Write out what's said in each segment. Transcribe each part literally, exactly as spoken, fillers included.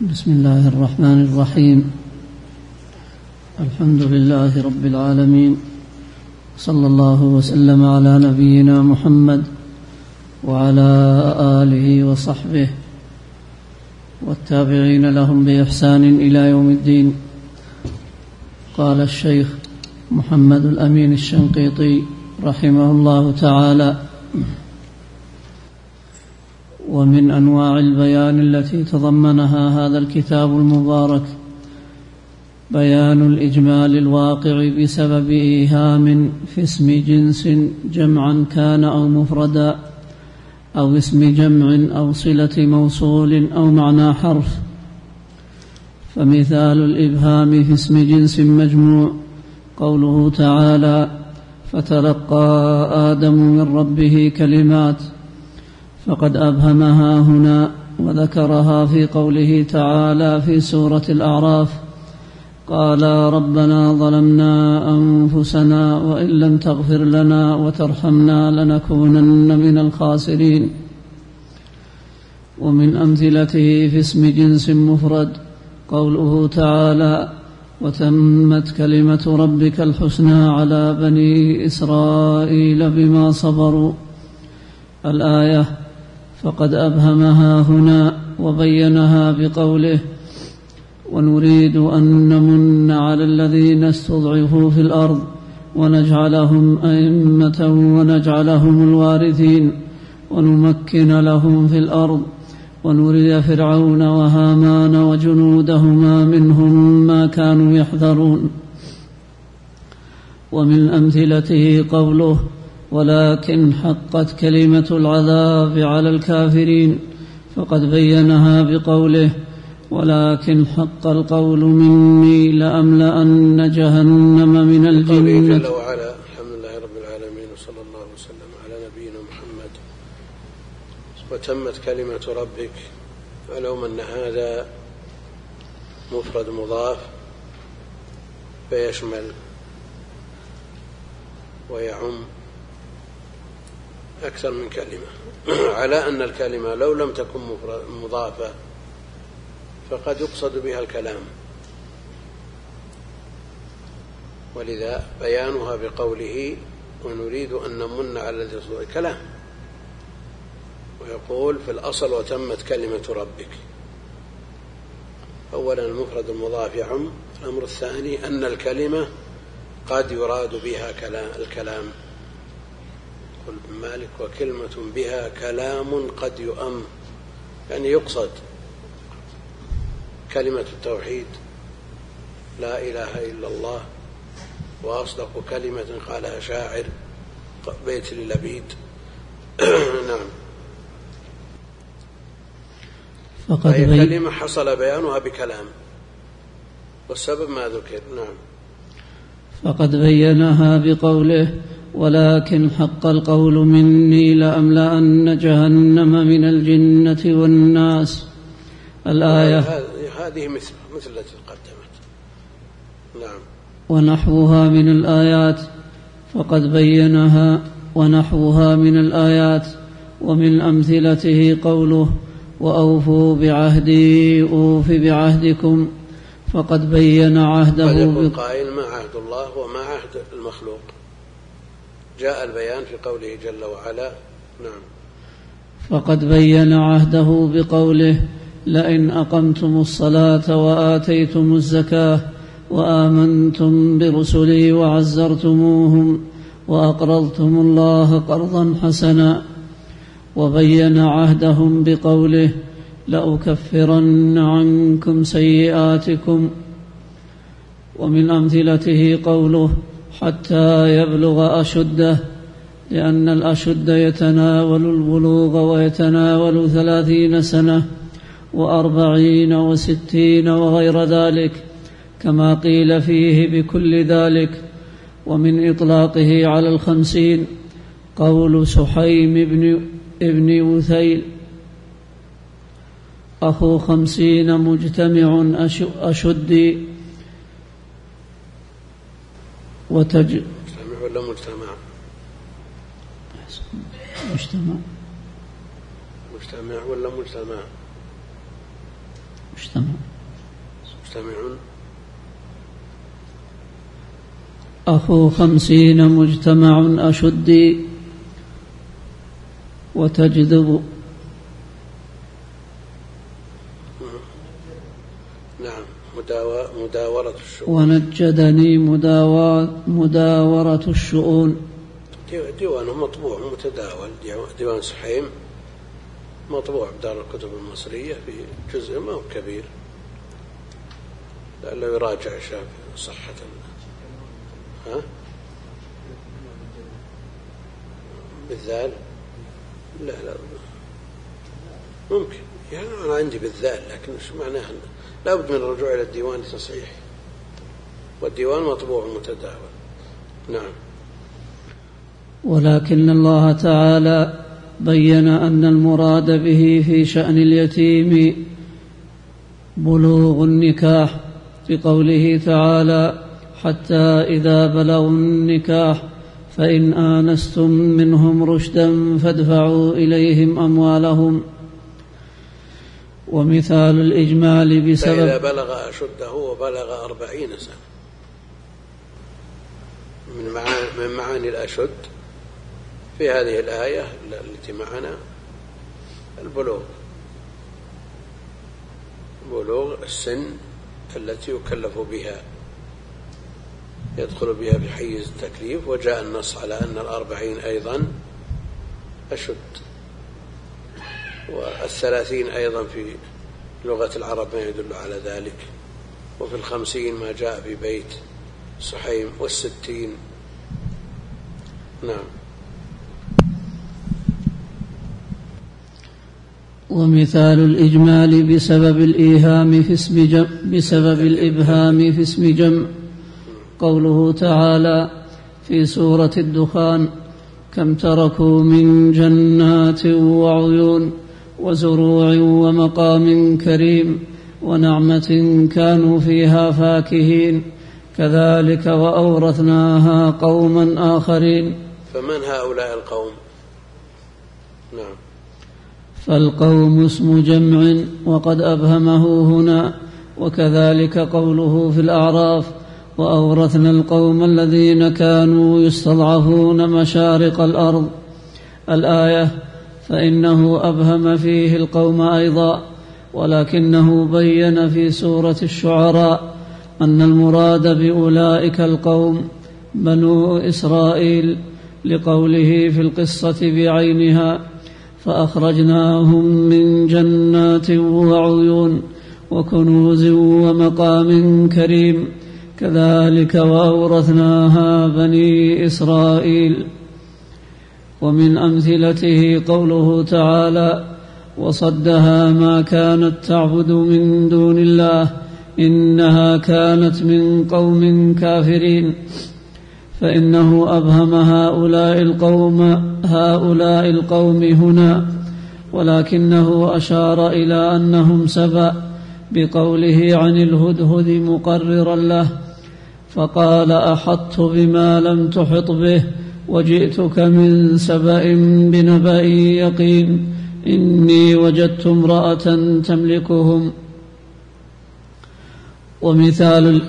بسم الله الرحمن الرحيم. الحمد لله رب العالمين، صلى الله وسلم على نبينا محمد وعلى آله وصحبه والتابعين لهم بإحسان إلى يوم الدين. قال الشيخ محمد الأمين الشنقيطي رحمه الله تعالى: ومن أنواع البيان التي تضمنها هذا الكتاب المبارك بيان الإجمال الواقع بسبب إيهام في اسم جنس جمعا كان أو مفردا، أو اسم جمع أو صلة موصول أو معنى حرف. فمثال الإبهام في اسم جنس مجموع قوله تعالى: فتلقى آدم من ربه كلمات، فقد أبهمها هنا وذكرها في قوله تعالى في سورة الأعراف: قال ربنا ظلمنا أنفسنا وإن لم تغفر لنا وترحمنا لنكونن من الخاسرين. ومن أمثلته في اسم جنس مفرد قوله تعالى: وتمت كلمة ربك الحسنى على بني إسرائيل بما صبروا، الآية. فقد أبهمها هنا وبينها بقوله: ونريد أن نمن على الذين استضعفوا في الأرض ونجعلهم أئمة ونجعلهم الوارثين ونمكن لهم في الأرض ونري فرعون وهامان وجنودهما منهم ما كانوا يحذرون. ومن أمثلته قوله: ولكن حقت كلمة العذاب على الكافرين، فقد بينها بقوله: ولكن حق القول مني لأملأن جهنم من الجنة. جل وعلا. الحمد لله رب العالمين، وصلى الله وسلم على نبينا محمد. وتمت كلمة ربك، علوم أن هذا مفرد مضاف فيشمل ويعم أكثر من كلمة، على أن الكلمة لو لم تكن مضافة فقد يقصد بها الكلام، ولذا بيانها بقوله: ونريد أن نمن على الذين استضعفوا الكلام. ويقول في الأصل: وتمت كلمة ربك. أولا المفرد المضاف يعم. الأمر الثاني أن الكلمة قد يراد بها الكلام. قل ابن مالك: وكلمة بها كلام قد يؤم، يعني يقصد كلمة التوحيد، لا إله إلا الله، وأصدق كلمة قالها شاعر بيت للبيد. نعم. فهي بي... كلمة حصل بيانها بكلام، والسبب ما ذكر. نعم. فقد بينها بقوله: ولكن حق القول مني لأملأن جهنم من الجنة والناس، الآية. هذه مثل مثل التي قدمت. نعم. ونحوها من الآيات. فقد بينها ونحوها من الآيات. ومن أمثلته قوله: وأوفوا بعهدي أوف بعهدكم، فقد بين عهده. قد يكون قائل: ما عهد الله وما عهد المخلوق. جاء البيان في قوله جل وعلا. نعم. فقد بين عهده بقوله: لئن أقمتم الصلاة وآتيتم الزكاة وآمنتم برسلي وعزرتموهم وأقرضتم الله قرضا حسنا. وبين عهدهم بقوله: لأكفرن عنكم سيئاتكم. ومن أمثلته قوله: حتى يبلغ أشده، لأن الأشد يتناول البلوغ ويتناول ثلاثين سنة وأربعين وستين وغير ذلك، كما قيل فيه بكل ذلك. ومن إطلاقه على الخمسين قول سحيم بن ابن وثيل: أخو خمسين مجتمع أشدي وتج... مجتمع ولا مجتمع؟ مجتمع مجتمع ولا مجتمع؟ مجتمع مجتمع أخو خمسين مجتمع أشدي وتجذب. نعم مداورة الشؤون. ونجدني مداورة الشؤون. ديوانه مطبوع متداول، ديوان سحيم مطبوع بدار الكتب المصرية في جزء ما هو كبير، لعله يراجع شاف صحة. ها بالذال؟ لا لا ممكن، يعني أنا عندي بالذال، لكن شو معناها؟ لا بد من الرجوع إلى الديوان لتصحيح، والديوان مطبوع متداول. نعم. ولكن الله تعالى بين أن المراد به في شأن اليتيم بلوغ النكاح في قوله تعالى: حتى إذا بلغوا النكاح فإن آنستم منهم رشدا فادفعوا إليهم أموالهم. ومثال الإجمال بسبب فإذا بلغ أشده وبلغ أربعين سنة. من معاني, من معاني الأشد في هذه الآية التي معنا البلوغ، بلوغ السن التي يكلف بها، يدخل بها بحيز التكليف. وجاء النص على أن الأربعين أيضا أشد، والثلاثين أيضا في لغة العرب ما يدل على ذلك، وفي الخمسين ما جاء في بيت سحيم، والستين. نعم. ومثال الإجمال بسبب الإيهام في اسم جمع بسبب الإبهام في اسم جمع قوله تعالى في سورة الدخان: كم تركوا من جنات وعيون وزروع ومقام كريم ونعمة كانوا فيها فاكهين كذلك وأورثناها قوما آخرين. فمن هؤلاء القوم؟ نعم. فالقوم اسم جمع وقد أبهمه هنا، وكذلك قوله في الأعراف: وأورثنا القوم الذين كانوا يستضعفون مشارق الأرض الآية، فإنه أبهم فيه القوم أيضا، ولكنه بين في سورة الشعراء أن المراد بأولئك القوم بنو إسرائيل، لقوله في القصة بعينها: فأخرجناهم من جنات وعيون وكنوز ومقام كريم كذلك وأورثناها بني إسرائيل. ومن أمثلته قوله تعالى: وصدها ما كانت تعبد من دون الله إنها كانت من قوم كافرين، فإنه أبهم هؤلاء القوم هؤلاء القوم هنا، ولكنه أشار إلى أنهم سبأ بقوله عن الهدهد مقررا له، فقال: أحطت بما لم تحط به وجئتك من سبأ بنبأ يقين إني وجدت امرأة تملكهم. ومثال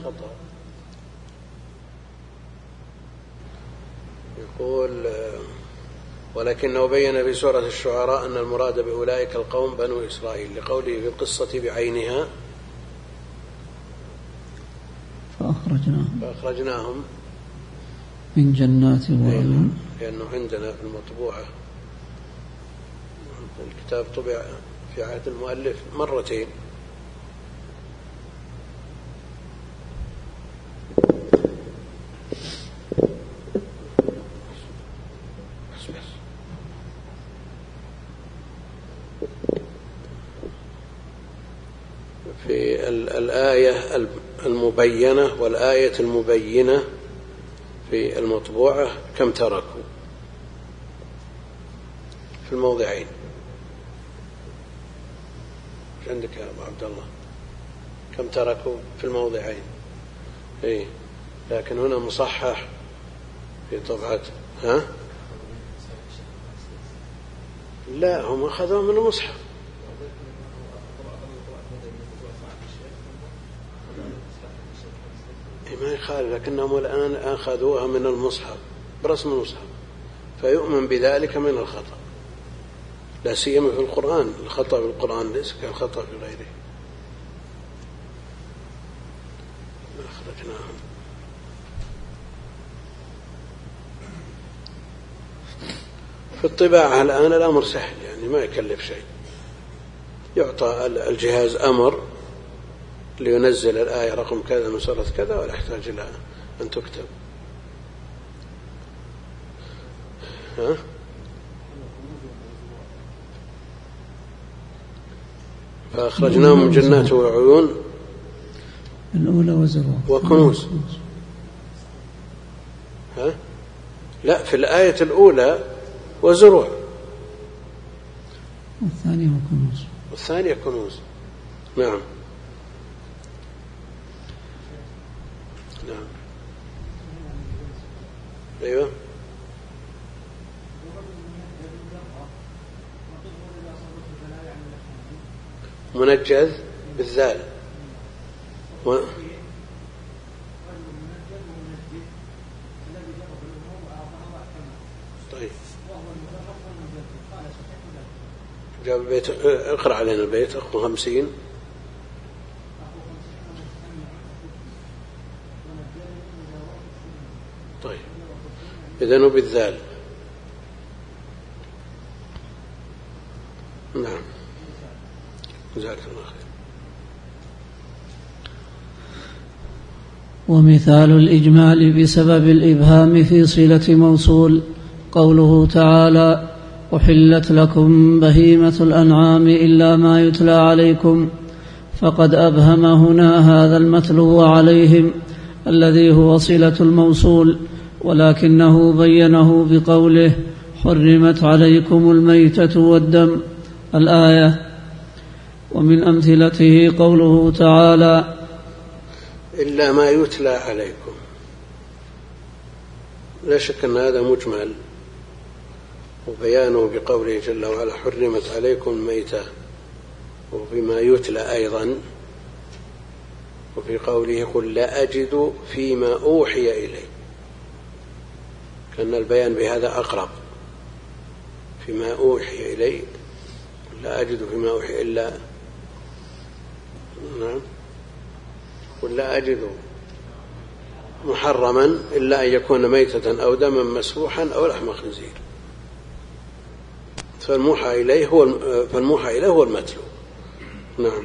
يقول: ولكنه بين في سورة الشعراء أن المراد بأولئك القوم بنو إسرائيل، لقوله في القصة بعينها: فأخرجناهم فأخرجناهم من جنات وعيون. لأنه عندنا في المطبوعة الكتاب طبع في عهد المؤلف مرتين، في الآية المبينة والآية المبينة في المطبوعة كم تركوا في الموضعين. ايش عندك يا أبو عبد الله؟ كم تركوا في الموضعين؟ إيه، لكن هنا مصحح في طبعة. ها؟ لا، هم أخذوا من المصحف. ما يخالف، لكنهم الآن أخذوها من المصحف برسم المصحف، فيؤمن بذلك من الخطأ، لا سيما في القرآن. الخطأ في القرآن ليس كالخطأ في غيره. أخرجناهم. في الطباعة الآن الأمر سهل، يعني ما يكلف شيء، يعطى الجهاز أمر لينزل الآية رقم كذا من سورة كذا، ولا يحتاج إلى أن تكتب. ها؟ فأخرجناهم من جنات وعيون الأولى وزروع وكنوز. ها؟ لا، في الآية الأولى وزروع، والثانية وكنوز، والثانية كنوز. نعم نعم أيوة. منجز بالذال و... طيب جاب البيت. اقرأ علينا البيت. أخو خمسين. طيب إذن بالذال. نعم جزاك الله خير. ومثال الإجمال بسبب الإبهام في صلة موصول قوله تعالى: أحلت لكم بهيمة الأنعام إلا ما يتلى عليكم، فقد أبهم هنا هذا المتلو عليهم الذي هو صلة الموصول، ولكنه بينه بقوله: حرمت عليكم الميتة والدم الآية. ومن أمثلته قوله تعالى: إلا ما يتلى عليكم. لا شك أن هذا مجمل، وبيانه بقوله جل وعلا: حرمت عليكم الميتة، وبما يتلى أيضا، وفي قوله: قل لا أجد فيما أوحي إلي، كأن البيان بهذا أقرب. فيما أوحي إلي، لا أجد فيما أوحي إلا نعم قل لا أجد محرما إلا أن يكون ميتة أو دما مسفوحا أو لحم خنزير. فالموحى إليه هو فالموحى إليه هو المتلو. نعم.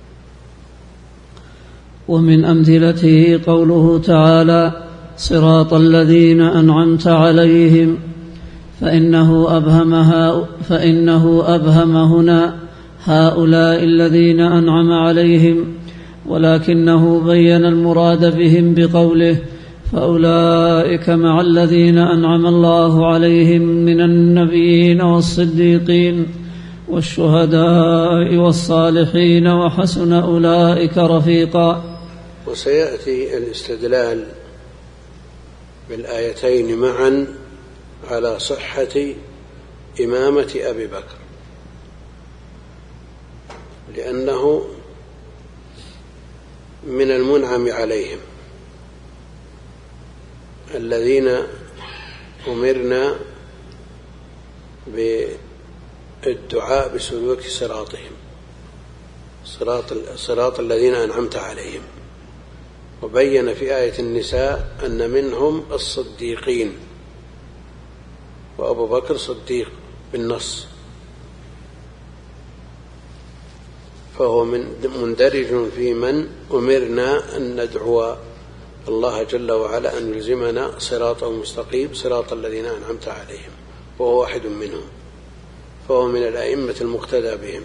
ومن أمثلته قوله تعالى: صراط الذين أنعمت عليهم، فإنه أبهمها فإنه أبهم هنا هؤلاء الذين أنعم عليهم، ولكنه بين المراد بهم بقوله: فأولئك مع الذين أنعم الله عليهم من النبيين والصديقين والشهداء والصالحين وحسن أولئك رفيقا. وسيأتي الاستدلال بالآيتين معا على صحة إمامة أبي بكر، لأنه من المنعم عليهم الذين أمرنا بالدعاء بسلوك صراطهم، صراط, صراط الذين أنعمت عليهم. وبين في آية النساء أن منهم الصديقين، وأبو بكر صديق بالنص، فهو من مندرج في من أمرنا أن ندعو الله جل وعلا أن يلزمنا صراطا مستقيم، صراط الذين أنعمت عليهم، وهو واحد منهم، فهو من الأئمة المقتدى بهم،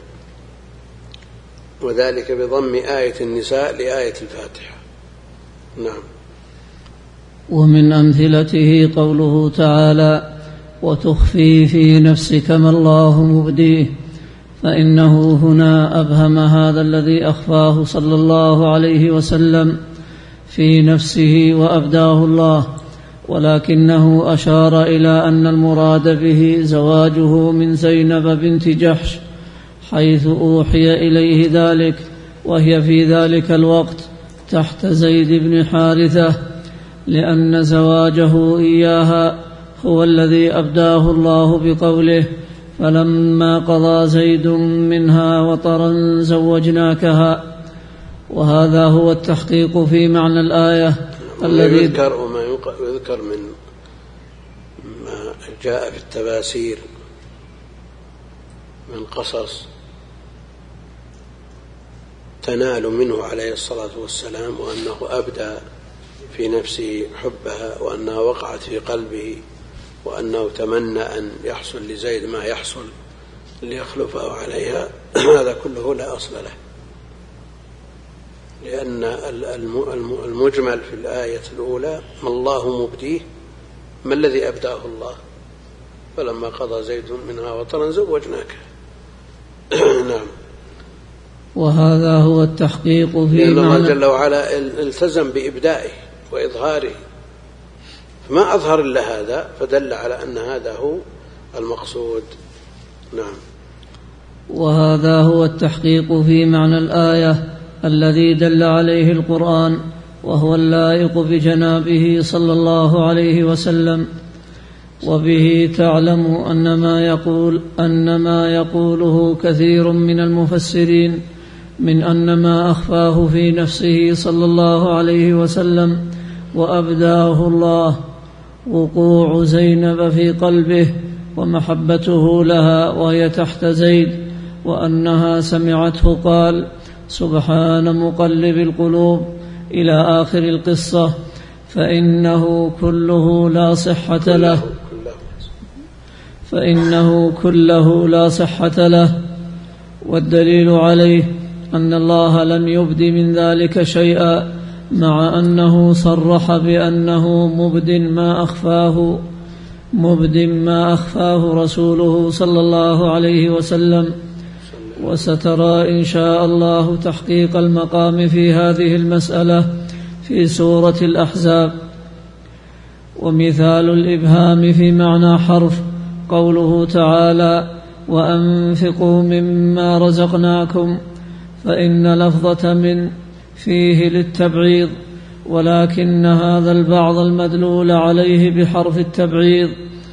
وذلك بضم آية النساء لآية الفاتحة. نعم. ومن أمثلته قوله تعالى: وتخفي في نفسك ما الله مبديه، فإنه هنا أبهم هذا الذي أخفاه صلى الله عليه وسلم في نفسه وأبداه الله، ولكنه أشار إلى أن المراد به زواجه من زينب بنت جحش، حيث أوحي إليه ذلك، وهي في ذلك الوقت تحت زيد بن حارثة، لأن زواجه إياها هو الذي أبداه الله بقوله: فلما قضى زيد منها وطرا زوجناكها. وهذا هو التحقيق في معنى الآية الذي يذكر وما يذكر من ما جاء في التفاسير من قصص تنال منه عليه الصلاة والسلام، وأنه أبدى في نفسه حبها، وأنها وقعت في قلبه، وأنه تمنى أن يحصل لزيد ما يحصل ليخلفه عليها. هذا كله لا أصل له، لأن المجمل في الآية الأولى ما الله مبديه، ما الذي أبداه الله؟ فلما قضى زيد منها وطرا زوجناك. نعم. وهذا هو التحقيق في لأن الله معنى جل وعلا التزم بإبدائه وإظهاره، فما أظهر إلا هذا، فدل على أن هذا هو المقصود. نعم. وهذا هو التحقيق في معنى الآية الذي دل عليه القرآن، وهو اللائق بجنابه صلى الله عليه وسلم. وبه تعلم أن ما يقول أن ما يقوله كثير من المفسرين من أن ما أخفاه في نفسه صلى الله عليه وسلم وأبداه الله وقوع زينب في قلبه ومحبته لها وهي تحت زيد، وأنها سمعته قال: سبحان مقلب القلوب إلى آخر القصة، فإنه كله لا صحة له فإنه كله لا صحة له. والدليل عليه أن الله لم يبد من ذلك شيئا، مع أنه صرح بأنه مبد ما أخفاه مبد ما أخفاه رسوله صلى الله عليه وسلم. وسترى إن شاء الله تحقيق المقام في هذه المسألة في سورة الأحزاب. ومثال الإبهام في معنى حرف قوله تعالى: وأنفقوا مما رزقناكم، فإن لفظة من فيه للتبعيض، ولكن هذا البعض المدلول عليه بحرف التبعيض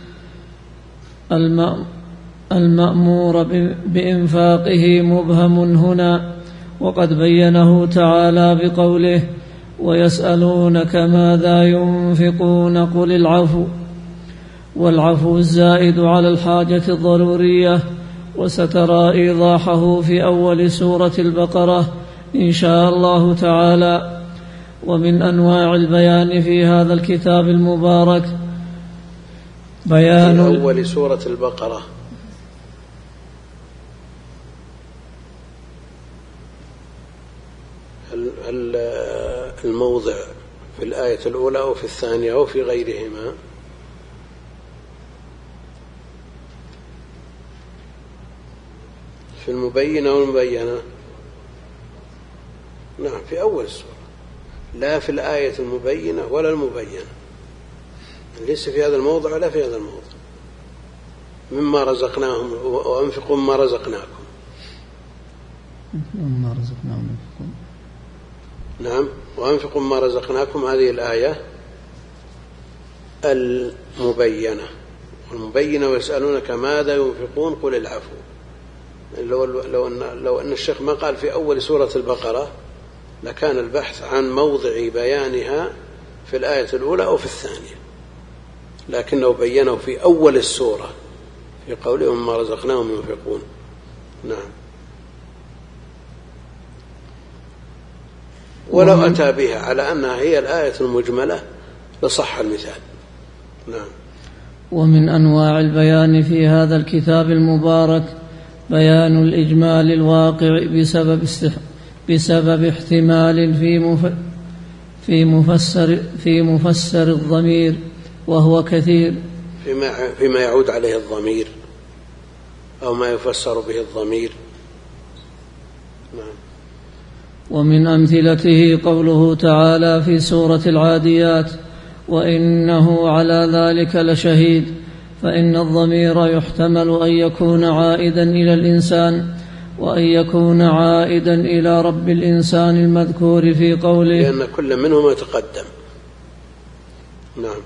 المأمور بإنفاقه مبهم هنا، وقد بينه تعالى بقوله: ويسألونك ماذا ينفقون قل العفو، والعفو الزائد على الحاجة الضرورية. وسترى إيضاحه في أول سورة البقرة إن شاء الله تعالى. ومن أنواع البيان في هذا الكتاب المبارك بيان في أول سورة البقرة هل الموضع في الآية الأولى أو في الثانية أو في غيرهما؟ في المبينة والمبينة؟ نعم، في أول السورة، لا في الآية المبينة ولا المبينة، ليس في هذا الموضع ولا في هذا الموضع. مما رزقناهم وأنفقوا مما رزقناكم. مما رزقناهم ينفقون. نعم، وأنفقوا مما رزقناكم، هذه الآية المبينة. والمبينة ويسألونك ماذا ينفقون قل العفو. لو, لو, أن لو أن الشيخ ما قال في أول سورة البقرة لكان البحث عن موضع بيانها في الآية الأولى أو في الثانية، لكنه بينه في أول السورة في قولهم ما رزقناهم ينفقون. نعم. ولو أتى بها على أنها هي الآية المجملة لصح المثال. نعم. ومن أنواع البيان في هذا الكتاب المبارك بيان الإجمال الواقع بسبب استح... بسبب احتمال في مف... في مفسر في مفسر الضمير، وهو كثير فيما فيما يعود عليه الضمير أو ما يفسر به الضمير. نعم. ومن أمثلته قوله تعالى في سورة العاديات: وإنه على ذلك لشهيد، فإن الضمير يحتمل أن يكون عائدا إلى الإنسان، وأن يكون عائدا إلى رب الإنسان المذكور في قوله، لأن كل منهما تقدم. نعم.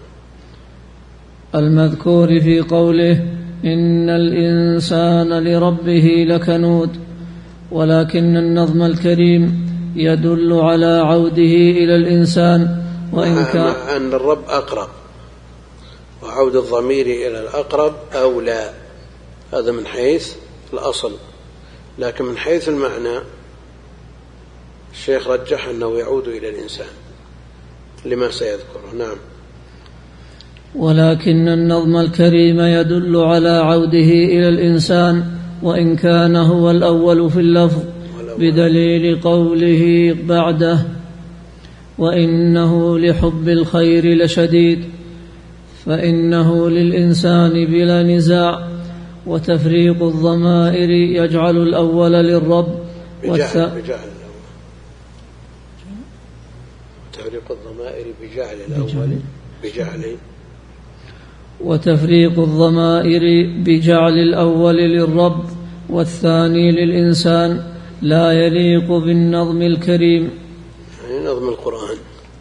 المذكور في قوله إن الإنسان لربه لكنود، ولكن النظم الكريم يدل على عوده إلى الإنسان، وإن كان مع أن الرب أقرب، وعود الضمير إلى الأقرب أولى، هذا من حيث الأصل، لكن من حيث المعنى الشيخ رجح أنه يعود إلى الإنسان لما سيذكره. نعم. ولكن النظم الكريم يدل على عوده إلى الإنسان، وإن كان هو الأول في اللفظ، بدليل قوله بعده وإنه لحب الخير لشديد، فإنه للإنسان بلا نزاع. وتفريق الضمائر يجعل الأول للرب بجعل, بجعل تفريق الضمائر بجعل الأول بجعل وتفريق الضمائر بجعل الأول للرب والثاني للإنسان لا يليق بالنظم الكريم، يعني نظم القرآن،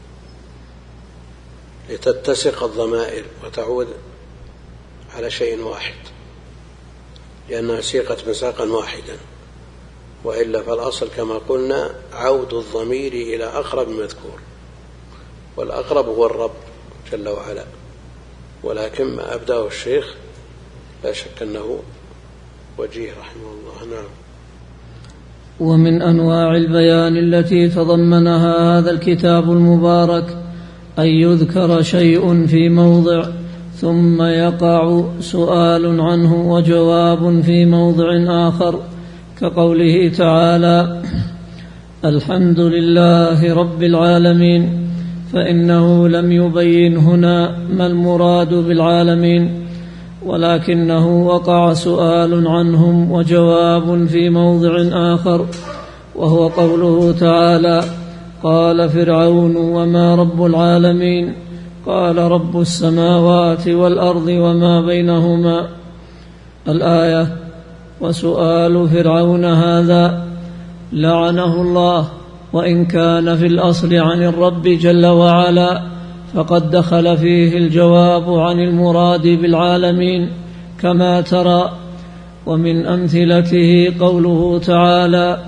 لتتسق الضمائر وتعود على شيء واحد، لأنها سيقت مساقا واحدا، وإلا فالأصل كما قلنا عود الضمير إلى أقرب مذكور، والأقرب هو الرب جل وعلا، ولكن ما أبداه الشيخ لا شك أنه وجيه رحمه الله. نعم. ومن أنواع البيان التي تضمنها هذا الكتاب المبارك أن يذكر شيء في موضع ثم يقع سؤال عنه وجواب في موضع آخر، كقوله تعالى الحمد لله رب العالمين، فإنه لم يبين هنا ما المراد بالعالمين، ولكنه وقع سؤال عنهم وجواب في موضع آخر، وهو قوله تعالى قال فرعون وما رب العالمين، قال رب السماوات والأرض وما بينهما الآية. وسؤال فرعون هذا لعنه الله، وإن كان في الأصل عن الرب جل وعلا، فقد دخل فيه الجواب عن المراد بالعالمين كما ترى. ومن أمثلته قوله تعالى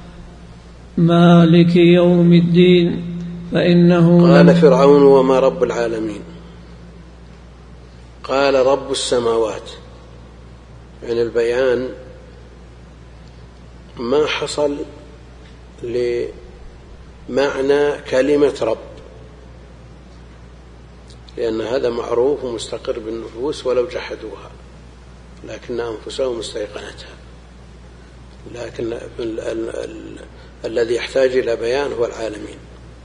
مالك يوم الدين، فإنه قال فرعون وما رب العالمين، قال رب السماوات، يعني البيان ما حصل لمعنى كلمة رب، لأن هذا معروف ومستقر بالنفوس ولو جحدوها، لكن أنفسهم استيقنتها، لكن ال ال ال الذي يحتاج إلى بيان هو العالمين.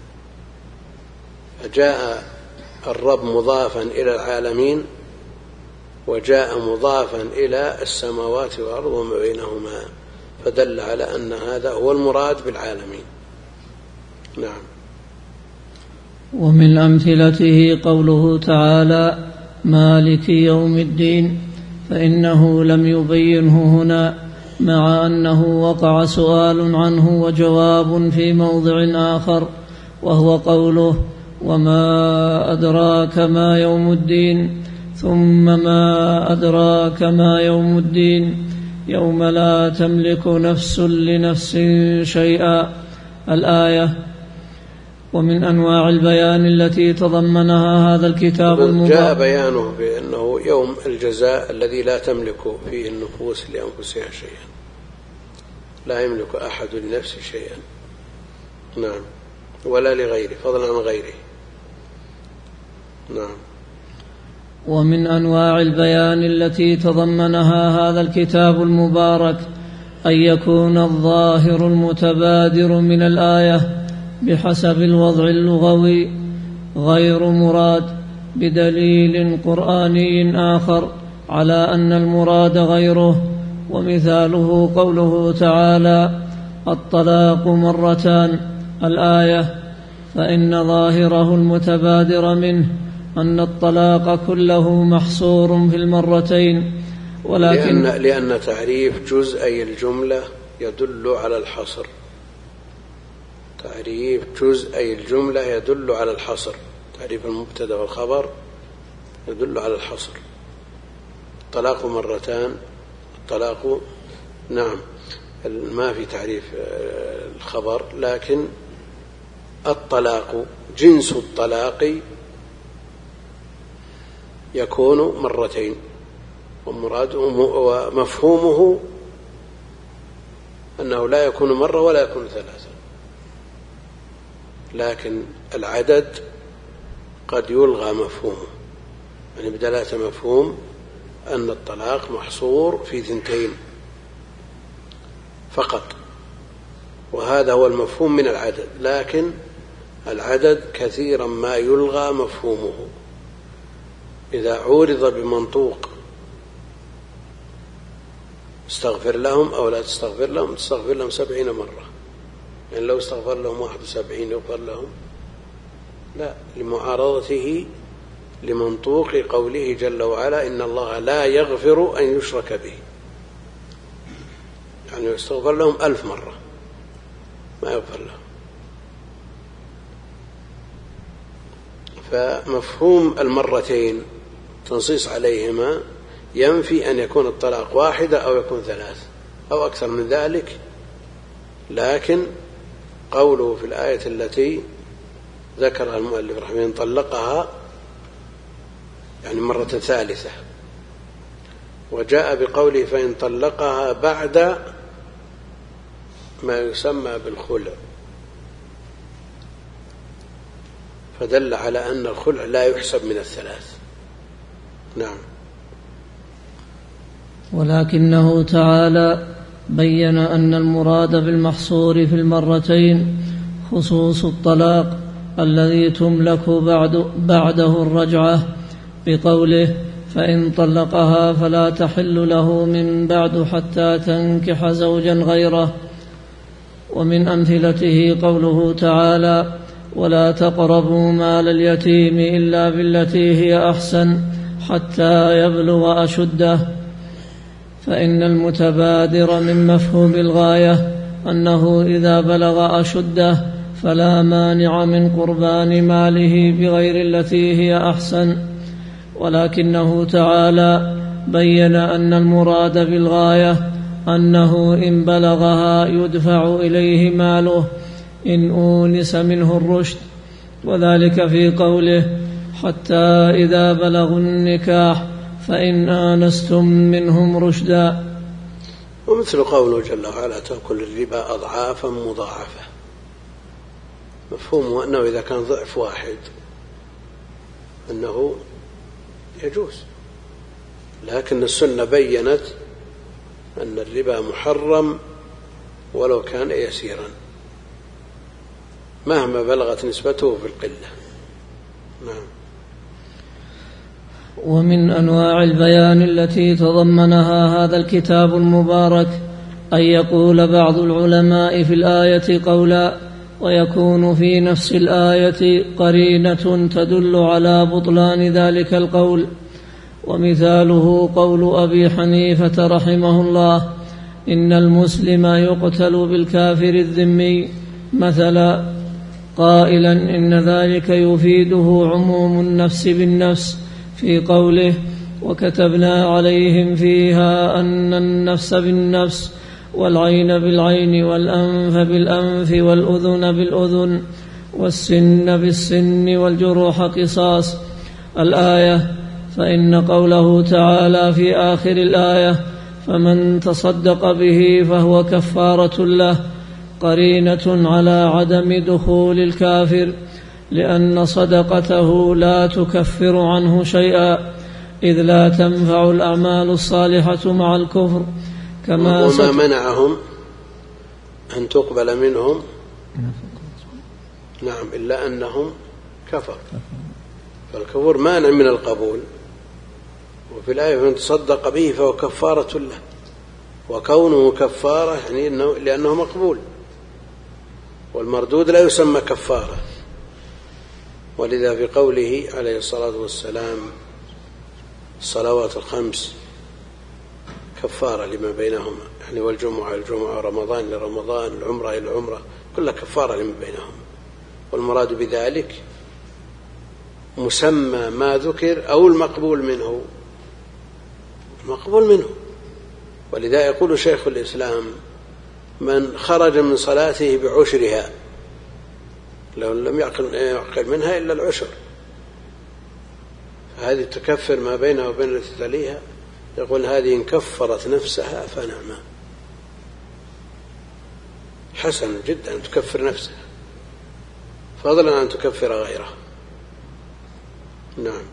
فجاء الرب مضافا إلى العالمين، وجاء مضافا إلى السماوات والأرض وما بينهما، فدل على أن هذا هو المراد بالعالمين. نعم. ومن أمثلته قوله تعالى مالك يوم الدين، فإنه لم يبينه هنا، مع أنه وقع سؤال عنه وجواب في موضع آخر، وهو قوله وما أدراك ما يوم الدين، ثم ما أدراك ما يوم الدين، يوم لا تملك نفس لنفس شيئا الآية. ومن أنواع البيان التي تضمنها هذا الكتاب المبارك جاء بيانه بأنه يوم الجزاء الذي لا تملك فيه النفوس لأنفسها شيئا، لا يملك أحد لنفسه شيئا، نعم، ولا لغيره فضلا عن غيره. نعم. ومن أنواع البيان التي تضمنها هذا الكتاب المبارك أن يكون الظاهر المتبادر من الآية بحسب الوضع اللغوي غير مراد بدليل قرآني آخر على أن المراد غيره، ومثاله قوله تعالى الطلاق مرتان الآية، فإن ظاهره المتبادر منه أن الطلاق كله محصور في المرتين، ولكن لأن, لأن تعريف جزئي الجملة يدل على الحصر. تعريف جزء أي الجملة يدل على الحصر. تعريف المبتدأ والخبر يدل على الحصر. الطلاق مرتان. الطلاق نعم ما في تعريف الخبر، لكن الطلاق جنس الطلاق يكون مرتين، ومراده ومفهومه أنه لا يكون مرة ولا يكون ثلاثة، لكن العدد قد يلغى مفهومه، يعني بدلالة مفهوم أن الطلاق محصور في ثنتين فقط، وهذا هو المفهوم من العدد. لكن العدد كثيرا ما يلغى مفهومه إذا عورض بمنطوق استغفر لهم أو لا تستغفر لهم، تستغفر لهم سبعين مرة، يعني لو استغفر لهم واحد وسبعين يغفر لهم؟ لا، لمعارضته لمنطوق قوله جل وعلا إن الله لا يغفر أن يشرك به، يعني يستغفر لهم ألف مرة ما يغفر لهم. فمفهوم المرتين تنصيص عليهما ينفي أن يكون الطلاق واحدة أو يكون ثلاث أو أكثر من ذلك، لكن قوله في الآية التي ذكرها المؤلف رحمه الله طلقها يعني مرة ثالثة، وجاء بقوله فإن طلقها بعد ما يسمى بالخلع، فدل على أن الخلع لا يحسب من الثلاث. نعم. ولكنه تعالى بين أن المراد بالمحصور في المرتين خصوص الطلاق الذي تملك بعد بعده الرجعة بقوله فإن طلقها فلا تحل له من بعد حتى تنكح زوجا غيره. ومن أمثلته قوله تعالى ولا تقربوا مال اليتيم إلا بالتي هي أحسن حتى يبلغ أشده، فإن المتبادر من مفهوم الغاية أنه إذا بلغ أشده فلا مانع من قربان ماله بغير التي هي أحسن، ولكنه تعالى بين أن المراد بالغاية أنه إن بلغها يدفع إليه ماله إن أونس منه الرشد، وذلك في قوله حتى إذا بلغوا النكاح فإن آنستم منهم رشدا. ومثل قوله جل وعلا تأكل الربا أضعافا مضاعفة، مفهومه أنه إذا كان ضعف واحد أنه يجوز، لكن السنة بيّنت أن الربا محرم ولو كان يسيرا مهما بلغت نسبته في القلة. نعم. ومن أنواع البيان التي تضمنها هذا الكتاب المبارك أن يقول بعض العلماء في الآية قولا ويكون في نفس الآية قرينة تدل على بطلان ذلك القول، ومثاله قول أبي حنيفة رحمه الله إن المسلم يقتل بالكافر الذمي مثلا، قائلا إن ذلك يفيده عموم النفس بالنفس في قوله وكتبنا عليهم فيها أن النفس بالنفس والعين بالعين والأنف بالأنف والأذن بالأذن والسن بالسن والجروح قصاص الآية. فإن قوله تعالى في آخر الآية فمن تصدق به فهو كفارة له قرينة على عدم دخول الكافر، لأن صدقته لا تكفر عنه شيئا إذ لا تنفع الأعمال الصالحة مع الكفر. كما وما منعهم أن تقبل منهم نعم إلا أنهم كفر، فالكفر مانع من القبول. وفي الآية من تصدق به فهو كفارة له، وكونه كفارة يعني إنه لأنه مقبول، والمردود لا يسمى كفارة. ولذا في قوله عليه الصلاة والسلام الصلوات الخمس كفارة لما بينهما، يعني والجمعة الجمعة، رمضان لرمضان، العمرة إلى العمرة، كلها كفارة لما بينهما. والمراد بذلك مسمى ما ذكر أو المقبول منه، المقبول منه. ولذا يقول شيخ الإسلام: من خرج من صلاته بعشرها، لو لم يعقل منها إلا العشر، هذه تكفر ما بينها وبين التي تليها. يقول هذه إن كفرت نفسها فنعم، حسن جدا أن تكفر نفسها، فضلا أن تكفر غيرها. نعم.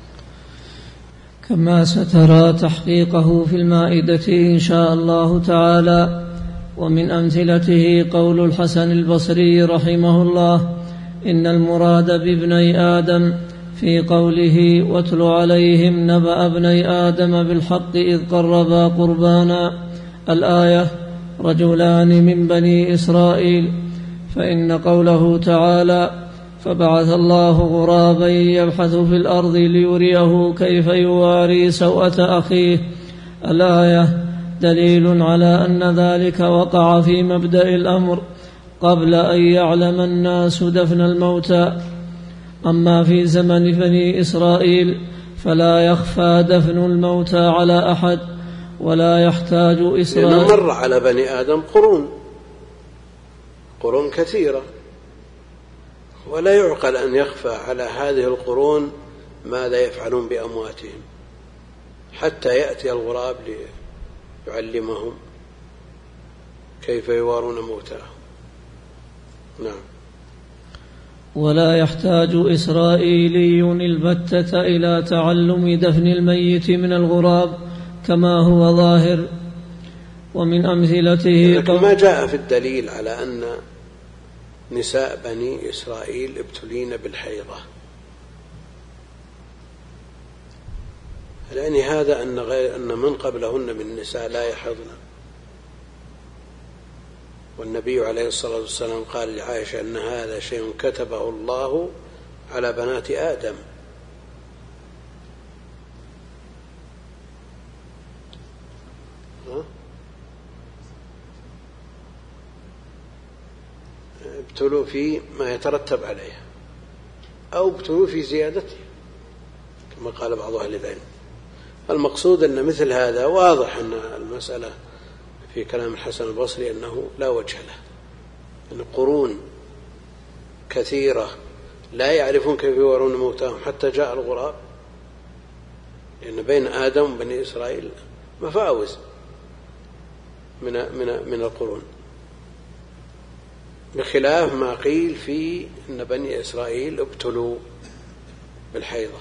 كما سترى تحقيقه في المائدة إن شاء الله تعالى. ومن أمثلته قول الحسن البصري رحمه الله: إن المراد بابني آدم في قوله: واتل عليهم نبأ ابني آدم بالحق إذ قربا قربانا، الآية: رجلان من بني إسرائيل. فإن قوله تعالى: فبعث الله غرابا يبحث في الأرض ليريه كيف يواري سوءة أخيه، الآية: دليل على أن ذلك وقع في مبدأ الأمر قبل أن يعلم الناس دفن الموتى. أما في زمن بني إسرائيل فلا يخفى دفن الموتى على أحد، ولا يحتاج إسرائيل، لأنه مر على بني آدم قرون قرون كثيرة، ولا يعقل أن يخفى على هذه القرون ماذا يفعلون بأمواتهم حتى يأتي الغراب ليعلمهم كيف يوارون موتاهم. نعم. ولا يحتاج إسرائيلي البتة إلى تعلم دفن الميت من الغراب كما هو ظاهر. ومن أمثلته لكن ما جاء في الدليل على أن نساء بني إسرائيل ابتلين بالحيضة، يعني هذا أن, غير أن من قبلهن من النساء لا يحضن. والنبي عليه الصلاة والسلام قال لعائشة أن هذا شيء كتبه الله على بنات آدم. ابتلوا في ما يترتب عليها أو ابتلوا في زيادته كما قال بعض أهل العلم. المقصود أن مثل هذا واضح أن المسألة في كلام الحسن البصري أنه لا وجه له، أن قرون كثيرة لا يعرفون كيف يوارون موتاهم حتى جاء الغراب، لأن بين آدم وبني إسرائيل مفاوز من من من القرون، بخلاف ما قيل في أن بني إسرائيل ابتلوا بالحيضة،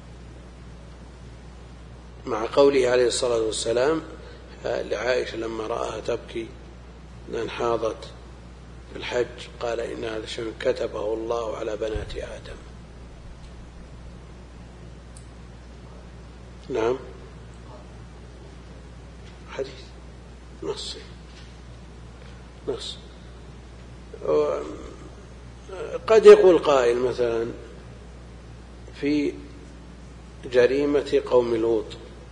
مع قوله عليه الصلاة والسلام لعائشة لما رأها تبكي أن حاضت في الحج قال إن هذا شيء كتبه الله على بنات آدم. نعم. حديث نصي نص. قد يقول قائل مثلا في جريمة قوم لوط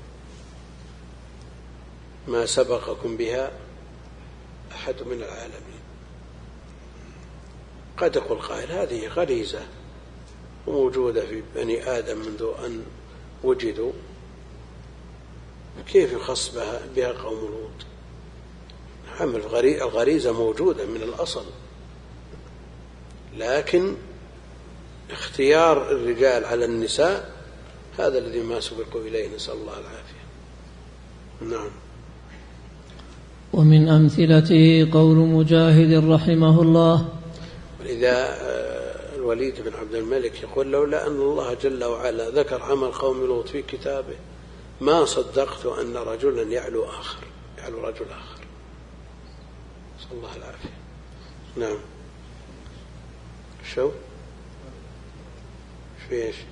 ما سبقكم بها أحد من العالمين. قد يقول قائل هذه غريزة وموجودة في بني آدم منذ أن وجدوا، كيف يخص بها, بها قوم لوط؟ حمل الغريزة موجودة من الأصل، لكن اختيار الرجال على النساء هذا الذي ما سبقوا إليه، نسأل الله العافية. نعم. ومن أمثلته قول مجاهد رحمه الله: ولذا الوليد بن عبد الملك يقول لولا أن الله جل وعلا ذكر عمل قوم لوط في كتابه ما صدقت أن رجلا يعلو آخر يعلو رجل آخر، نسأل الله العافية. نعم. شو في إيش؟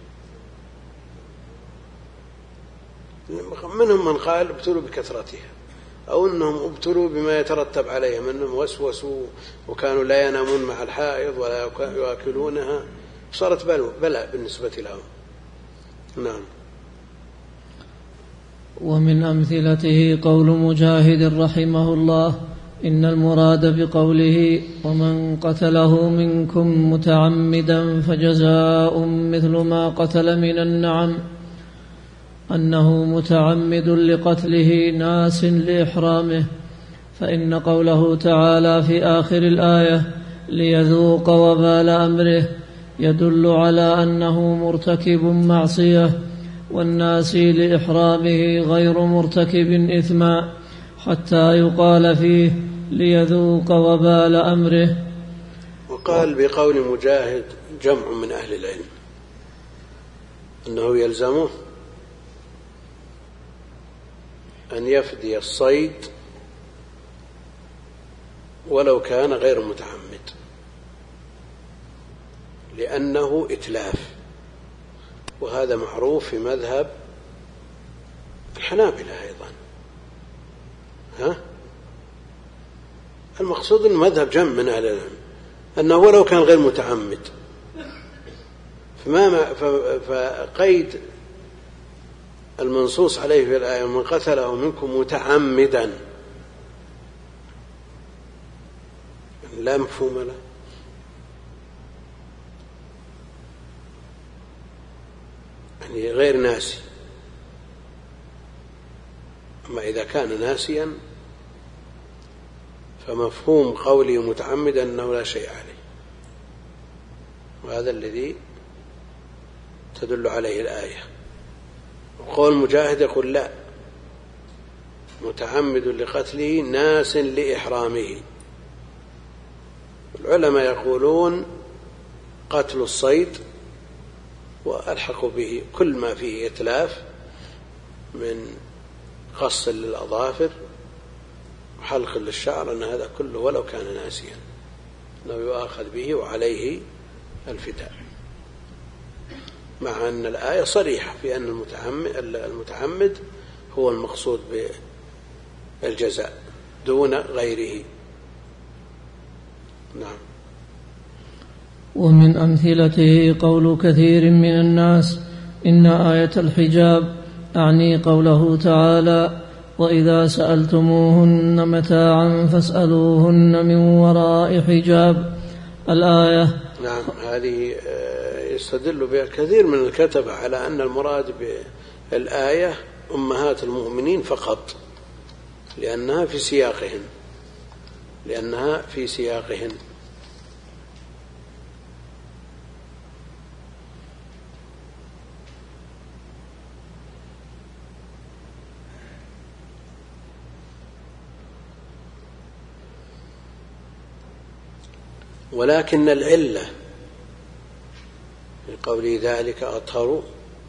منهم من قال ابتلوا بكثرتها، أو أنهم ابتلوا بما يترتب عليهم، أنهم وسوسوا وكانوا لا ينامون مع الحائض ولا يأكلونها، صارت بلاء بالنسبة لهم. نعم. ومن أمثلته قول مجاهد رحمه الله: إن المراد بقوله ومن قتله منكم متعمدا فجزاء مثل ما قتل من النعم أنه متعمد لقتله ناس لإحرامه، فإن قوله تعالى في آخر الآية ليذوق وبال أمره يدل على أنه مرتكب معصية، والناس لإحرامه غير مرتكب إثما، حتى يقال فيه ليذوق وبال أمره. وقال بقول مجاهد جمع من أهل العلم أنه يلزمه أن يفدي الصيد ولو كان غير متعمد، لأنه إتلاف، وهذا معروف في مذهب الحنابلة أيضا. ها؟ المقصود أن مذهب جمع من أهل العلم أنه ولو كان غير متعمد، فما فقيد المنصوص عليه في الآية من قتله منكم متعمدا لا مفهوم له، يعني غير ناسي. أما إذا كان ناسيا فمفهوم قولي متعمدا أنه لا شيء عليه، وهذا الذي تدل عليه الآية. وقول مجاهد يقول لا، متعمد لقتله ناس لإحرامه. العلماء يقولون قتل الصيد وألحقوا به كل ما فيه إتلاف من قص للأظافر وحلق للشعر، أن هذا كله ولو كان ناسيا أنه يؤاخذ به وعليه الفداء، مع أن الآية صريحة في أن المتعمد, المتعمد هو المقصود بالجزاء دون غيره. نعم. ومن أمثلته قول كثير من الناس إن آية الحجاب أعني قوله تعالى: وإذا سألتموهن متاعا فاسألوهن من وراء حجاب، الآية. نعم، هذه يستدل بها كثير من الكتبة على أن المراد بالآية أمهات المؤمنين فقط، لأنها في سياقهن لأنها في سياقهن ولكن العلة في قوله ذلك أطهر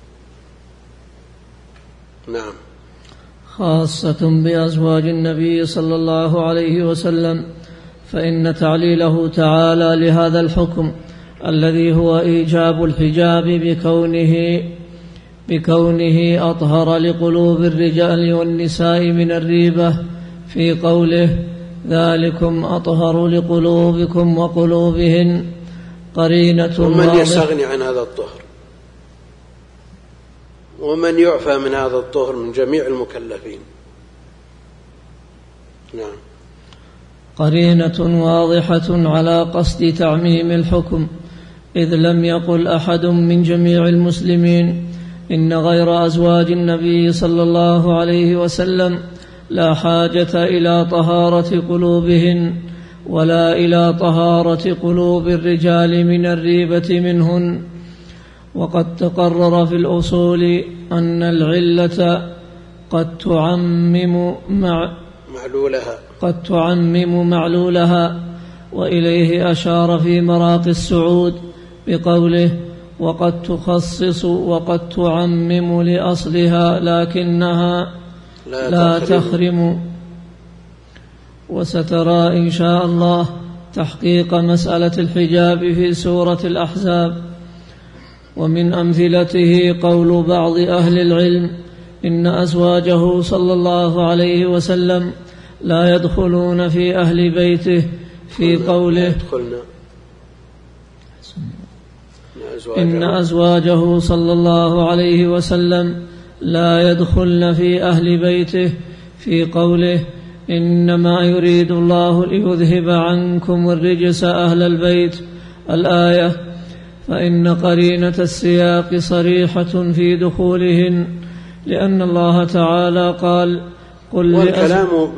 نعم خاصة بأزواج النبي صلى الله عليه وسلم، فإن تعليله تعالى لهذا الحكم الذي هو إيجاب الحجاب بكونه بكونه أطهر لقلوب الرجال والنساء من الريبة في قوله: ذلكم أطهر لقلوبكم وقلوبهن، قرينة. ومن يستغني عن هذا الطهر ومن يعفى من هذا الطهر من جميع المكلفين. نعم. قرينة واضحة على قصد تعميم الحكم، إذ لم يقل أحد من جميع المسلمين إن غير أزواج النبي صلى الله عليه وسلم لا حاجة إلى طهارة قلوبهن ولا إلى طهارة قلوب الرجال من الريبة منهن. وقد تقرر في الأصول أن العلة قد تعمم مع معلولها قد تعمم معلولها، وإليه أشار في مراقي السعود بقوله: وقد تخصص وقد تعمم لأصلها لكنها لا, لا تخرم. تخرم. وسترى إن شاء الله تحقيق مسألة الحجاب في سورة الأحزاب. ومن أمثلته قول بعض أهل العلم إن أزواجه صلى الله عليه وسلم لا يدخلون في أهل بيته في قوله: إن أزواجه صلى الله عليه وسلم لا يدخلن في أهل بيته في قوله إنما يريد الله ليذهب عنكم الرجس أهل البيت الآية، فإن قرينة السياق صريحة في دخولهن، لأن الله تعالى قال قل والكلام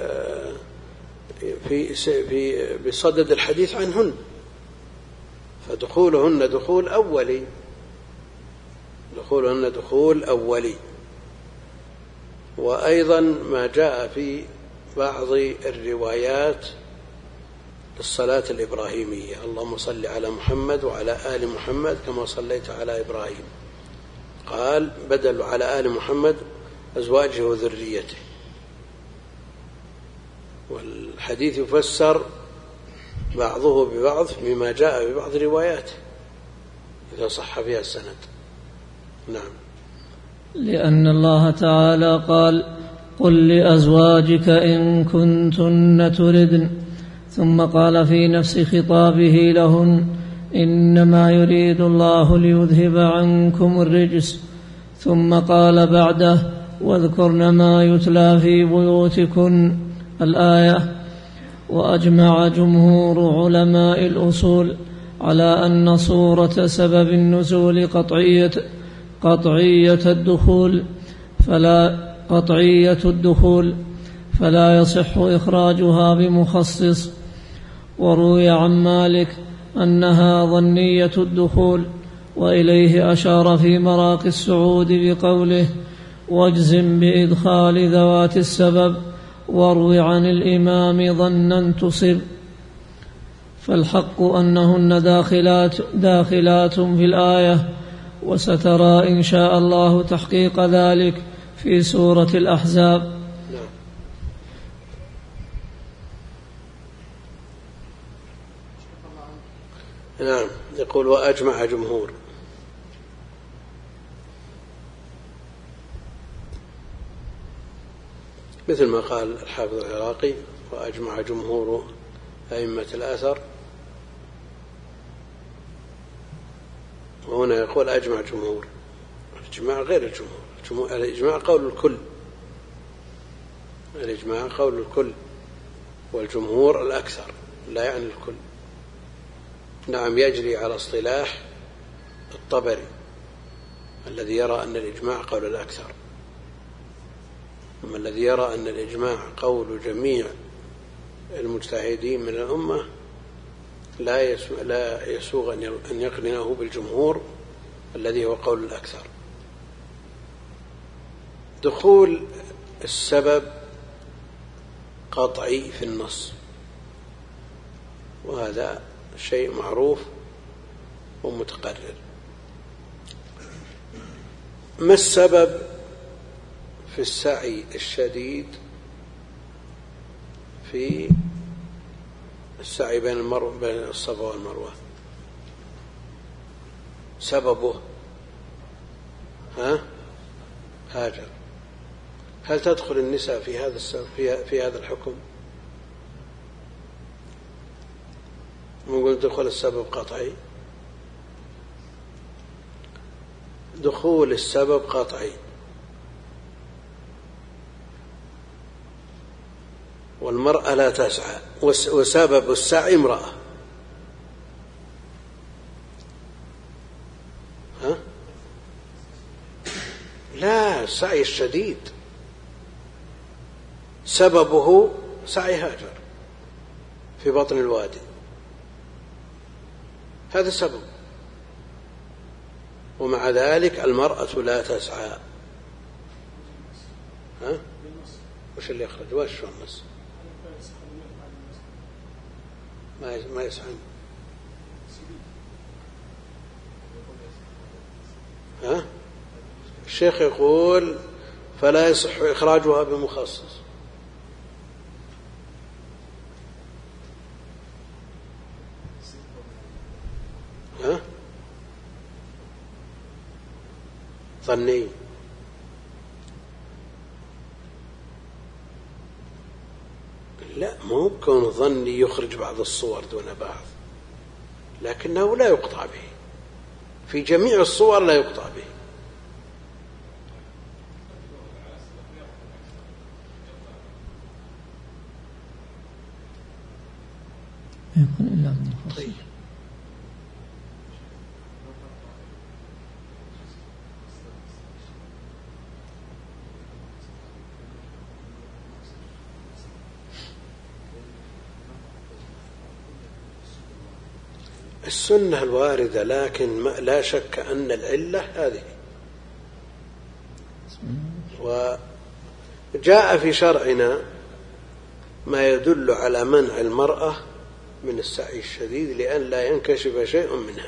في في بصدد الحديث عنهن، فدخولهن دخول أولي، دخولهن دخول أولي. وأيضا ما جاء في بعض الروايات الصلاة الإبراهيمية، اللهم صل على محمد وعلى آل محمد كما صليت على إبراهيم، قال بدل على آل محمد أزواجه وذريته. والحديث يفسر بعضه ببعض بما جاء ببعض رواياته إذا صح فيها السند. نعم. لأن الله تعالى قال قل لأزواجك إن كنتن تردن، ثم قال في نفس خطابه لهن إنما يريد الله ليذهب عنكم الرجس، ثم قال بعده واذكرن ما يتلى في بيوتكن الآية. وأجمع جمهور علماء الأصول على أن صورة سبب النزول قطعية قطعية الدخول فلا قطعية الدخول فلا يصح إخراجها بمخصص. وروي عن مالك أنها ظنية الدخول، وإليه أشار في مراقي السعود بقوله واجزم بإدخال ذوات السبب، واروي عن الإمام ظنا تصب. فالحق أنهن داخلات, داخلات في الآية، وسترى إن شاء الله تحقيق ذلك في سورة الأحزاب. نعم. يقول وأجمع جمهور، مثل ما قال الحافظ العراقي وأجمع جمهور أئمة الأثر، وهنا يقول أجمع جمهور. الإجماع غير الجمهور، الإجماع قول الكل، الإجماع قول الكل، والجمهور الأكثر لا يعني الكل. نعم. يجري على اصطلاح الطبري الذي يرى أن الإجماع قول الأكثر، أما الذي يرى أن الإجماع قول جميع المجتهدين من الأمة لا يسوغ أن يقرنه بالجمهور الذي هو قول الأكثر. دخول السبب قطعي في النص، وهذا شيء معروف ومتقرر. ما السبب في السعي الشديد في السعي بين المروة بين الصفا والمروة؟ سببه ها هاجر. هل تدخل النساء في هذا السبب في, في هذا الحكم؟ نقول دخول السبب قطعي، دخول السبب قطعي، والمرأة لا تسعى، وسبب السعي امرأة. ها؟ لا، السعي الشديد سببه سعي هاجر في بطن الوادي، هذا السبب، ومع ذلك المرأة لا تسعى. ها؟ وش اللي يخرج؟ وش النص؟ ما ما يسعى. ها؟ الشيخ يقول فلا يصح إخراجها بمخصص. ها؟ ظني. لا، مو كون ظني يخرج بعض الصور دون بعض، لكنه لا يقطع به في جميع الصور، لا يقطع به. يكون إلا من الخصوص. طيب. السنة الواردة، لكن لا شك أن العلة هذه. وجاء في شرعنا ما يدل على منع المرأة من السعي الشديد لأن لا ينكشف شيء منها.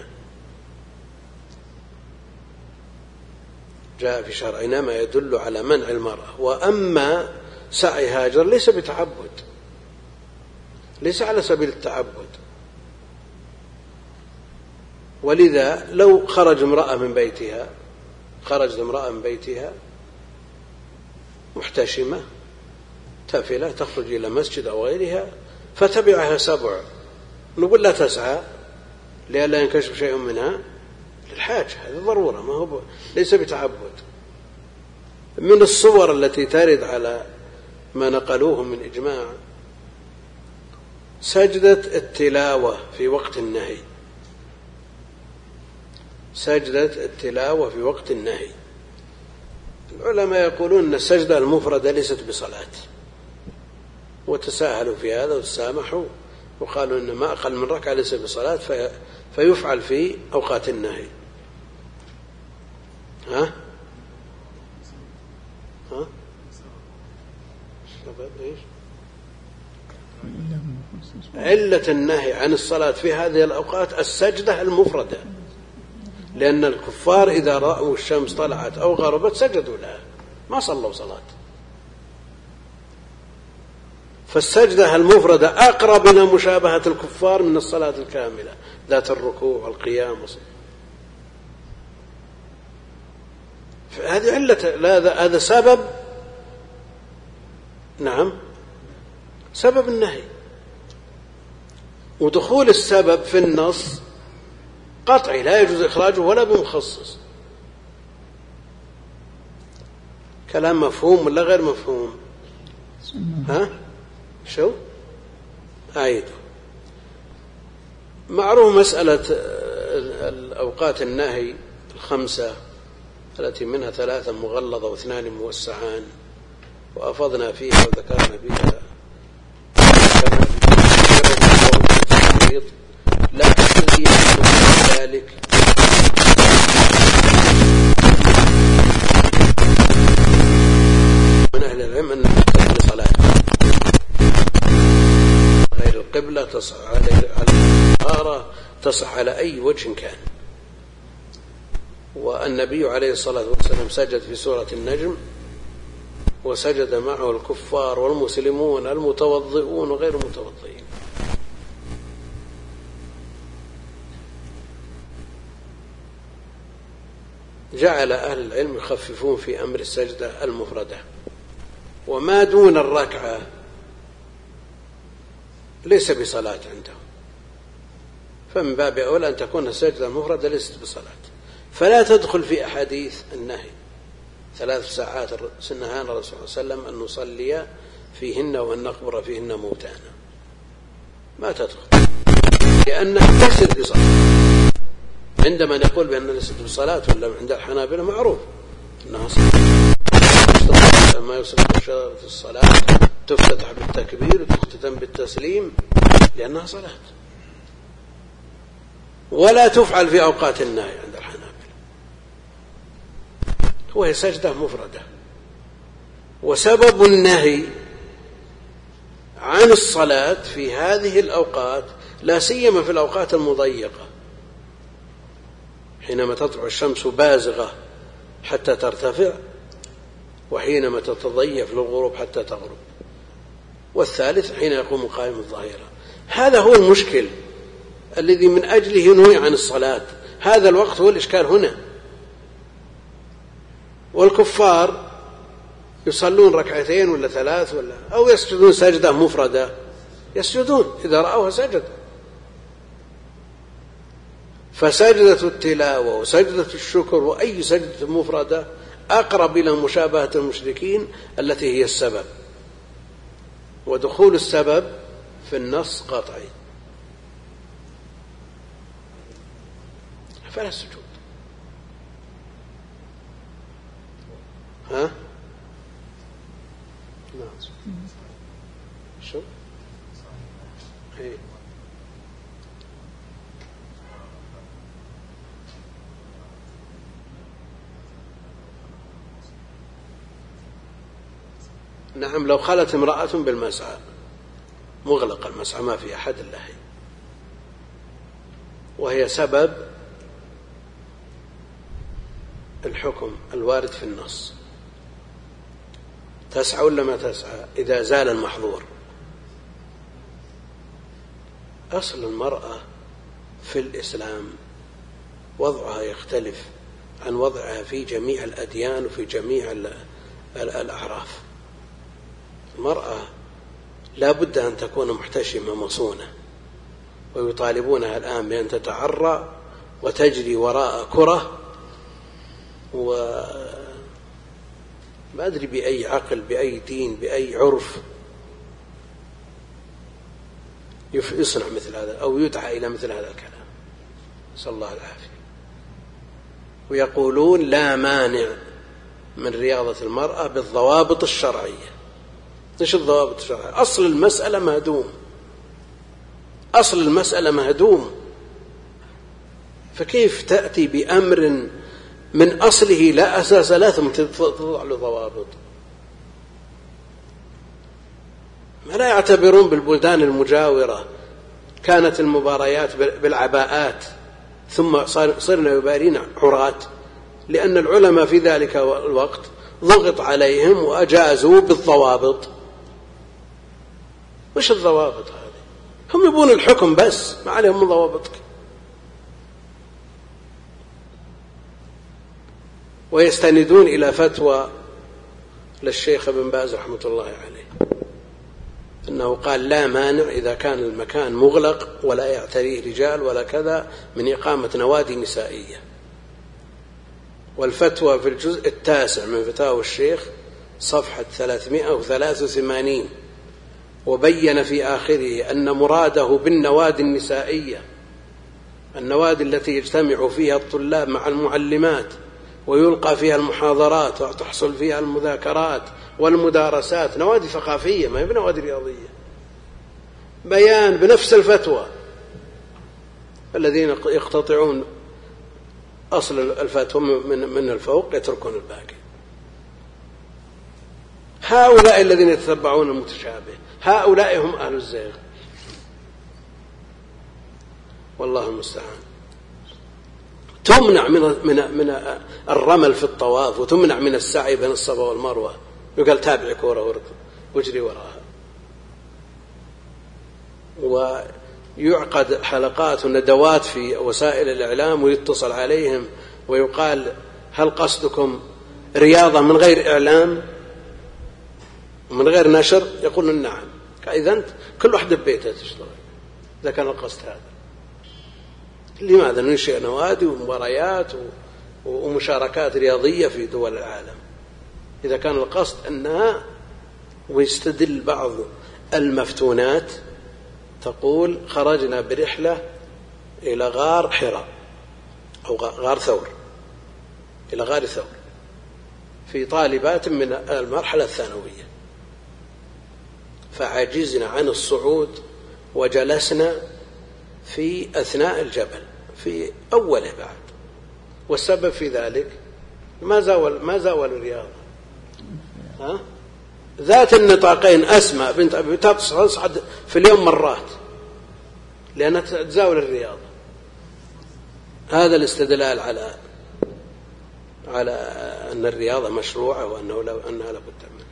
جاء في شرعنا ما يدل على منع المرأة. وأما سعي هاجر ليس بتعبد، ليس على سبيل التعبد. ولذا لو خرج امرأة من بيتها خرجت امرأة من بيتها محتشمة تافلة تخرج إلى مسجد أو غيرها فتبعها سبع، نقول لا تسعى لئلا ينكشف شيء منها للحاجة، هذه ضرورة، ما هو ليس بتعبد. من الصور التي ترد على ما نقلوه من إجماع سجدة التلاوة في وقت النهي، سجدة التلاوة في وقت النهي. العلماء يقولون أن السجدة المفردة ليست بصلاة، وتساهلوا في هذا وتسامحوا وقالوا أن ما أقل من ركعة ليس بصلاة في فيفعل في أوقات النهي. ها؟ ها؟ إيش؟ علة النهي عن الصلاة في هذه الأوقات السجدة المفردة، لأن الكفار إذا رأوا الشمس طلعت أو غربت سجدوا لها، ما صلوا صلاة. فالسجدة المفردة أقرب إلى مشابهة الكفار من الصلاة الكاملة ذات الركوع والقيام. هذه علة، هذا سبب، نعم سبب النهي. ودخول السبب في النص قطعي لا يجوز إخراجه ولا بمخصص. كلام مفهوم ولا غير مفهوم؟ ها؟ شو؟ أعيده. معروف مسألة الأوقات النهي الخمسة التي منها ثلاثة مغلظة واثنان موسعان، وأفضنا فيها وذكرنا فيها لكن الذي يحدث ذلك من أهل العلم أن تكون صلاة غير القبلة تصح على الطهارة، تصح على أي وجه كان. والنبي عليه الصلاة والسلام سجد في سورة النجم وسجد معه الكفار والمسلمون المتوضئون وغير المتوضئين. جعل أهل العلم يخففون في أمر السجدة المفردة، وما دون الركعة ليس بصلاة عندهم، فمن باب أولى أن تكون السجدة المفردة ليست بصلاة. فلا تدخل في أحاديث النهي ثلاث ساعات نهانا الرسول صلى الله عليه وسلم أن نصلي فيهن وأن نقبر فيهن موتانا، ما تدخل، لأنها ليست بصلاة. عندما نقول بأنها ليست بصلاة ولا عند الحنابلة معروف أنها صلاة، ما يصلح في الصلاة تفتتح بالتكبير وتختتم بالتسليم لأنها صلاة، ولا تفعل في أوقات النهي عند الحنابلة، وهي سجدة مفردة. وسبب النهي عن الصلاة في هذه الأوقات لا سيما في الأوقات المضيقة حينما تطلع الشمس بازغة حتى ترتفع، وحينما تتضيف للغروب حتى تغرب، والثالث حين يقوم قائم الظهيرة. هذا هو المشكل الذي من أجله نهي عن الصلاة، هذا الوقت هو الإشكال هنا. والكفار يصلون ركعتين ولا ثلاث ولا أو يسجدون سجدة مفردة، يسجدون إذا رأوها سجد. فسجدة التلاوة وسجدة الشكر وأي سجدة مفردة أقرب إلى مشابهة المشركين التي هي السبب، ودخول السبب في النص قطعي. فلا سجود. ها؟ نعم. شو؟ ايه. نعم، لو خلت امرأة بالمسعى مغلق المسعى ما في أحد إلا هي، وهي سبب الحكم الوارد في النص، تسعى ولا ما تسعى إذا زال المحظور. أصل المرأة في الإسلام وضعها يختلف عن وضعها في جميع الأديان وفي جميع الأعراف. المرأة لا بد أن تكون محتشمة مصونة، ويطالبونها الآن بأن تتعرى وتجري وراء كرة، وما أدري بأي عقل بأي دين بأي عرف يصنع مثل هذا أو يدعى إلى مثل هذا الكلام، نسأل الله العافية. ويقولون لا مانع من رياضة المرأة بالضوابط الشرعية. إيش الضوابط الشرعية؟ أصل المسألة مهدوم، أصل المسألة مهدوم، فكيف تأتي بأمر من أصله لا أساس له ثم تضع له ضوابط؟ ما لا يعتبرون بالبلدان المجاورة كانت المباريات بالعباءات ثم صرنا يبارين عراة، لأن العلماء في ذلك الوقت ضغط عليهم وأجازوا بالضوابط. وش الضوابط هذه؟ هم يبون الحكم بس، ما عليهم من ضوابطك. ويستندون إلى فتوى للشيخ ابن باز رحمة الله عليه أنه قال لا مانع إذا كان المكان مغلق ولا يعتريه رجال ولا كذا من إقامة نوادي نسائية. والفتوى في الجزء التاسع من فتاوى الشيخ صفحة ثلاثمائة وثلاثة وثمانين، وبين في آخره أن مراده بالنوادي النسائية النوادي التي يجتمع فيها الطلاب مع المعلمات ويلقى فيها المحاضرات وتحصل فيها المذاكرات والمدارسات، نوادي ثقافية ما هي بنوادي رياضية. بيان بنفس الفتوى، الذين يقتطعون أصل الفتوى من من الفوق يتركون الباقي. هؤلاء الذين يتتبعون المتشابه، هؤلاء هم أهل الزيغ، والله المستعان. تمنع من من من الرمل في الطواف، وتمنع من السعي بين الصفا والمروة، يقال تابع كورة واجري وراها. ويعقد حلقات وندوات في وسائل الإعلام ويتصل عليهم ويقال هل قصدكم رياضة من غير إعلام ومن غير نشر؟ يقولون نعم. إذا أنت كل واحد ببيته تشتغل إذا كان القصد هذا. لماذا ننشئ نوادي ومباريات ومشاركات رياضية في دول العالم إذا كان القصد أنها؟ ويستدل بعض المفتونات تقول خرجنا برحلة إلى غار حراء أو غار ثور، إلى غار ثور في طالبات من المرحلة الثانوية، فعجزنا عن الصعود وجلسنا في أثناء الجبل في أوله بعد. والسبب في ذلك ما زاول ما زاول الرياضة. ها؟ ذات النطاقين أسماء بنت أبي تصعد في اليوم مرات لأنها تزاول الرياضة. هذا الاستدلال على على أن الرياضة مشروعة وأنه لو أنها لابد منها.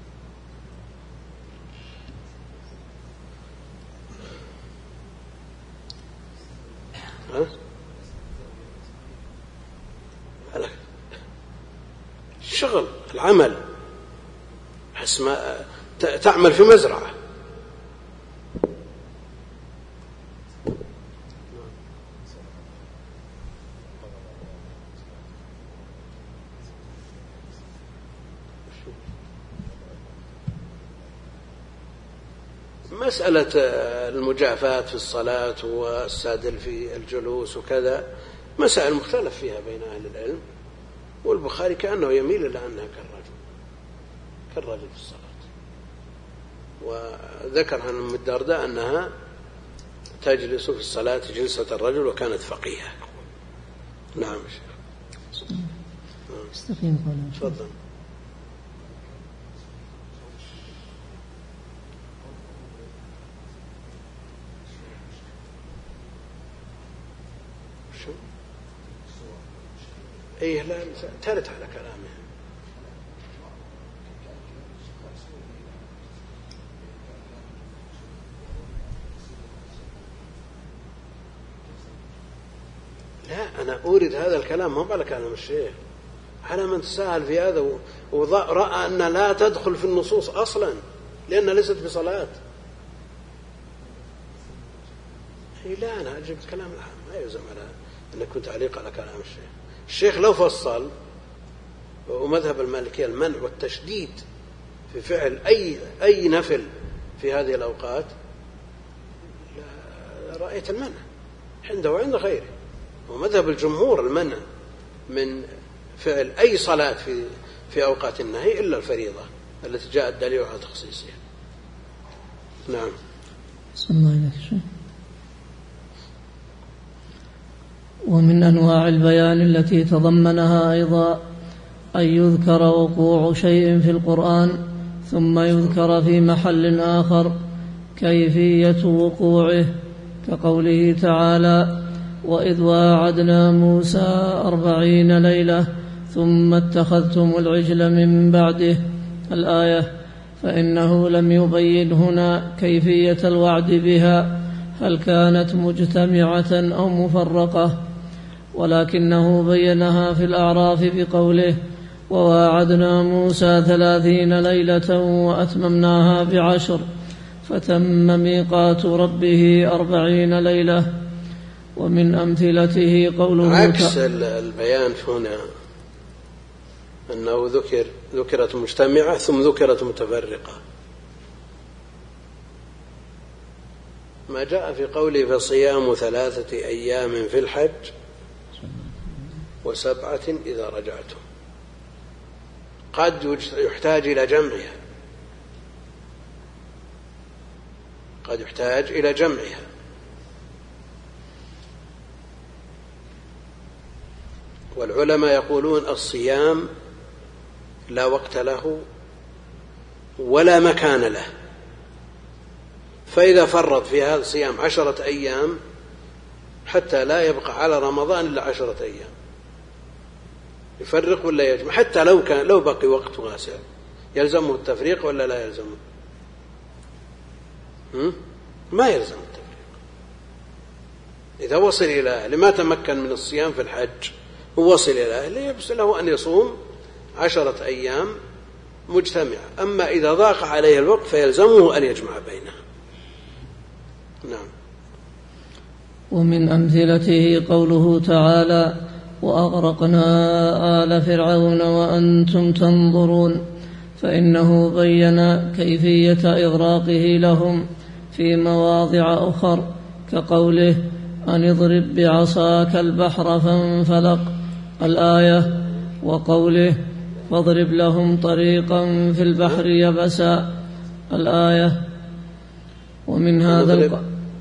ها؟ الشغل العمل حسما تعمل في مزرعة. مسألة المجافاة في الصلاة والسادل في الجلوس وكذا مسائل مختلف فيها بين أهل العلم، والبخاري كأنه يميل إلى أنها كالرجل كالرجل في الصلاة. وذكر عن أم الدرداء أنها تجلس في الصلاة جلسة الرجل وكانت فقيهة. نعم شيخ. استقيم قوله. تفضل. شو؟ ايه لا ترد على كلامه. لا أنا أريد هذا الكلام مو على كلام الشيخ، على من تساهل في هذا ورأى أن لا تدخل في النصوص أصلا لأنها ليست بصلاة. لا أنا أجيب الكلام العام، ما يلزم على أنك كنت تعليق على كلام الشيخ. الشيخ لو فصل، ومذهب المالكية المنع والتشديد في فعل أي أي نفل في هذه الأوقات، رأيت المنع عنده وعند غيره. ومذهب الجمهور المنع من فعل أي صلاة في في أوقات النهي إلا الفريضة التي جاء الدليل على تخصيصها. نعم. صلى الله عليه وسلم. ومن أنواع البيان التي تضمنها أيضا أن يذكر وقوع شيء في القرآن ثم يذكر في محل آخر كيفية وقوعه، كقوله تعالى: وإذ واعدنا موسى أربعين ليلة ثم اتخذتم العجل من بعده الآية. فإنه لم يبين هنا كيفية الوعد بها، هل كانت مجتمعة أو مفرقة، ولكنه بينها في الأعراف بقوله: وواعدنا موسى ثلاثين ليلة وأتممناها بعشر فتم ميقات ربه أربعين ليلة. ومن أمثلته قوله عكس البيان هنا أنه ذكر ذكرت مجتمعة ثم ذكرت متفرقة. ما جاء في قوله: فصيام ثلاثة أيام في الحج وسبعة إذا رجعتم، قد يحتاج إلى جمعها قد يحتاج إلى جمعها والعلماء يقولون الصيام لا وقت له ولا مكان له، فإذا فرط في هذا الصيام عشرة أيام حتى لا يبقى على رمضان إلا عشرة أيام، يفرق ولا يجمع؟ حتى لو كان لو بقي وقت واسع يلزمه التفريق ولا لا يلزمه؟ ما يلزم التفريق. إذا وصل إلى أهله ما تمكن من الصيام في الحج ووصل إلى أهله يبس له أن يصوم عشرة أيام مجتمعة. أما إذا ضاق عليه الوقت فيلزمه أن يجمع بينها. نعم. ومن أمثلته قوله تعالى: وأغرقنا آل فرعون وأنتم تنظرون، فإنه بين كيفية إغراقه لهم في مواضع أخر، كقوله: أن اضرب بعصاك البحر فانفلق الآية، وقوله: فاضرب لهم طريقا في البحر يبسا الآية. ومن هذا الق...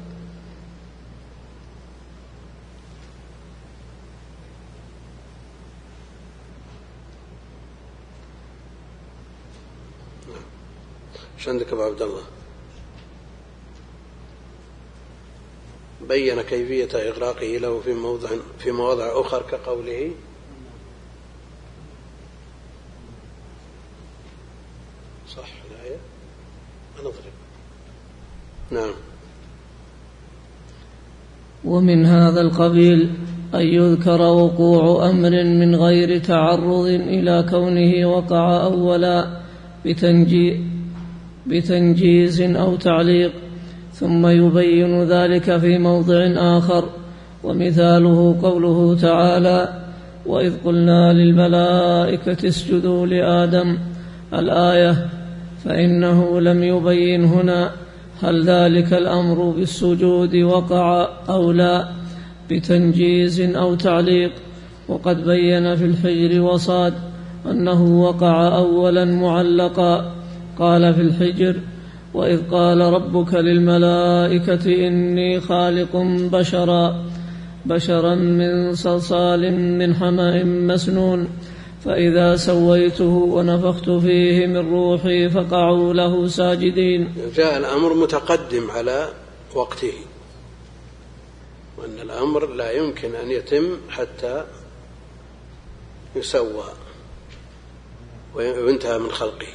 ايش عندك ابو عبد الله؟ بين كيفية إغراقه له في موضع في مواضع أخر كقوله: صح الآية نضرب. نعم. ومن هذا القبيل أن يذكر وقوع أمر من غير تعرض إلى كونه وقع أولا بتنجي بتنجيز أو تعليق، ثم يبين ذلك في موضع آخر. ومثاله قوله تعالى: وإذ قلنا للملائكة اسجدوا لآدم الآية. فإنه لم يبين هنا هل ذلك الأمر بالسجود وقع أو لا، بتنجيز أو تعليق. وقد بين في الحجر وصاد أنه وقع أولا معلقا. قال في الحجر: وإذ قال ربك للملائكة إني خالق بشرا بشرا من صلصال من حمأ مسنون فإذا سويته ونفخت فيه من روحي فقعوا له ساجدين. جاء الأمر متقدم على وقته، وأن الأمر لا يمكن أن يتم حتى يسوى وينتهى من خلقه.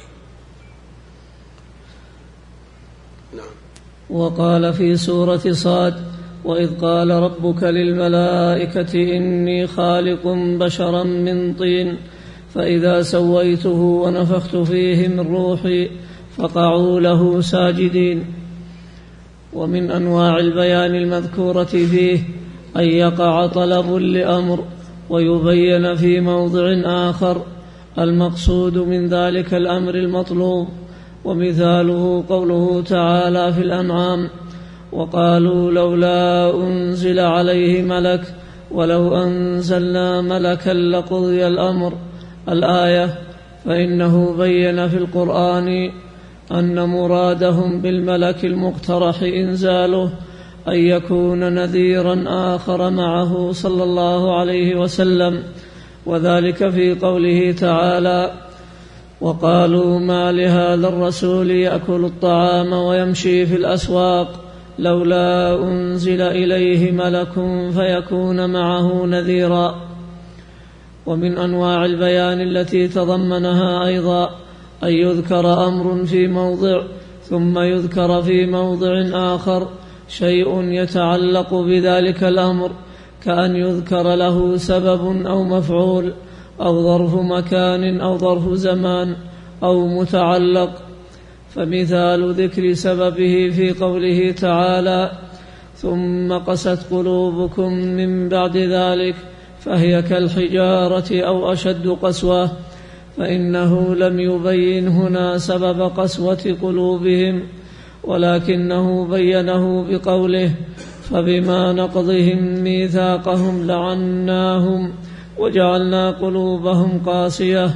نعم. وقال في سورة صاد: وإذ قال ربك للملائكة إني خالق بشرا من طين فإذا سويته ونفخت فيه من روحي فقعوا له ساجدين. ومن أنواع البيان المذكورة فيه أن يقع طلب لأمر ويبين في موضع آخر المقصود من ذلك الأمر المطلوب. ومثاله قوله تعالى في الأنعام: وقالوا لولا أنزل عليه ملك ولو أنزلنا ملكا لقضي الأمر الآية. فإنه بين في القرآن أن مرادهم بالملك المقترح إنزاله أن يكون نذيرا آخر معه صلى الله عليه وسلم، وذلك في قوله تعالى: وقالوا ما لهذا الرسول يأكل الطعام ويمشي في الأسواق لولا أنزل إليه ملك فيكون معه نذيرا. ومن أنواع البيان التي تضمنها أيضا أن يذكر أمر في موضع ثم يذكر في موضع آخر شيء يتعلق بذلك الأمر، كأن يذكر له سبب أو مفعول أو ظرف مكان أو ظرف زمان أو متعلق. فمثال ذكر سببه في قوله تعالى: ثم قست قلوبكم من بعد ذلك فهي كالحجارة أو أشد قسوة، فإنه لم يبين هنا سبب قسوة قلوبهم، ولكنه بينه بقوله: فبما نقضهم ميثاقهم لعناهم وجعلنا قلوبهم قاسية،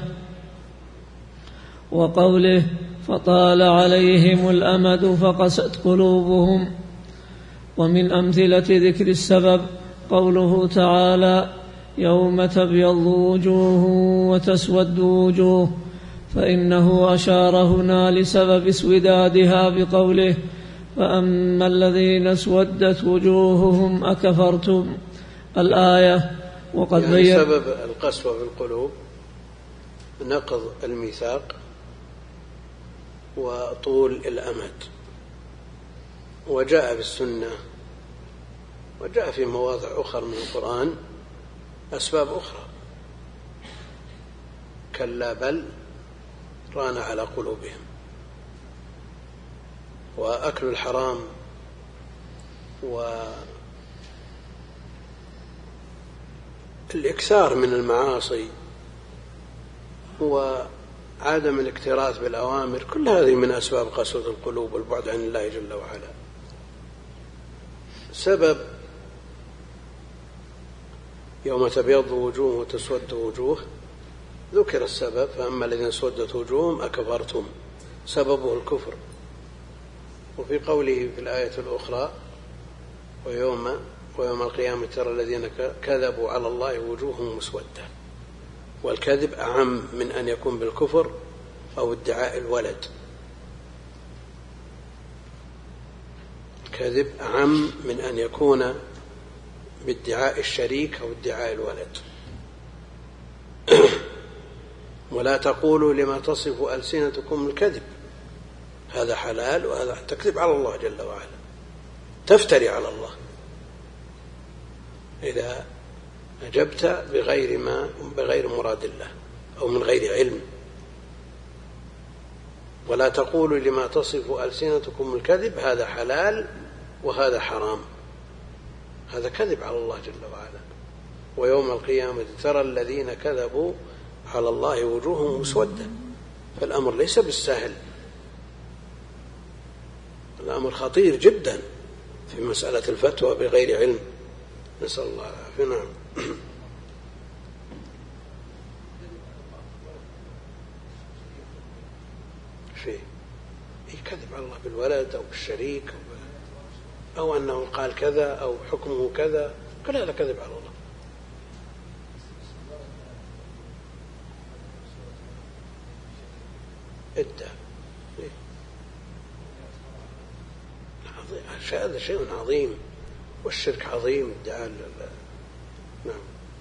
وقوله: فطال عليهم الأمد فقست قلوبهم. ومن أمثلة ذكر السبب قوله تعالى: يوم تبيض وجوه وتسود وجوه، فإنه أشار هنا لسبب اسودادها بقوله: فأما الذين اسودت وجوههم أكفرتم الآية. وقد يعني بين سبب القسوة في القلوب نقض الميثاق وطول الأمد. وجاء بالسنة وجاء في مواضع أخرى من القرآن أسباب أخرى: كلا بل ران على قلوبهم. وأكل الحرام والإكثار من المعاصي وعدم الاكتراث بالأوامر، كل هذه من أسباب قسوة القلوب والبعد عن الله جل وعلا. سبب يوم تبيض وجوه وتسود وجوه ذكر السبب: فأما الذين اسودت وجوههم أكفرتم، سببه الكفر. وفي قوله في الآية الأخرى: ويوم ويوم القيامة ترى الذين كذبوا على الله وجوههم مسودة. والكذب أعم من أن يكون بالكفر أو ادعاء الولد. الكذب أعم من أن يكون بادعاء الشريك أو ادعاء الولد. ولا تقولوا لما تصف ألسنتكم الكذب، هذا حلال وهذا تكذب على الله جل وعلا، تفتري على الله إذا أجبت بغير ما بغير مراد الله أو من غير علم. ولا تقولوا لما تصف ألسنتكم الكذب، هذا حلال وهذا حرام، هذا كذب على الله جل وعلا. ويوم القيامة ترى الذين كذبوا على الله وجوههم مسودة. فالأمر ليس بالسهل، الأمر خطير جدا في مسألة الفتوى بغير علم نسأل الله العافية. نعم. في يكذب على الله بالولد أو بالشريك أو أنه قال كذا أو حكمه كذا، كل هذا كذب على الله. ادعى هذا شيء عظيم، والشرك عظيم. ادعاء نعم.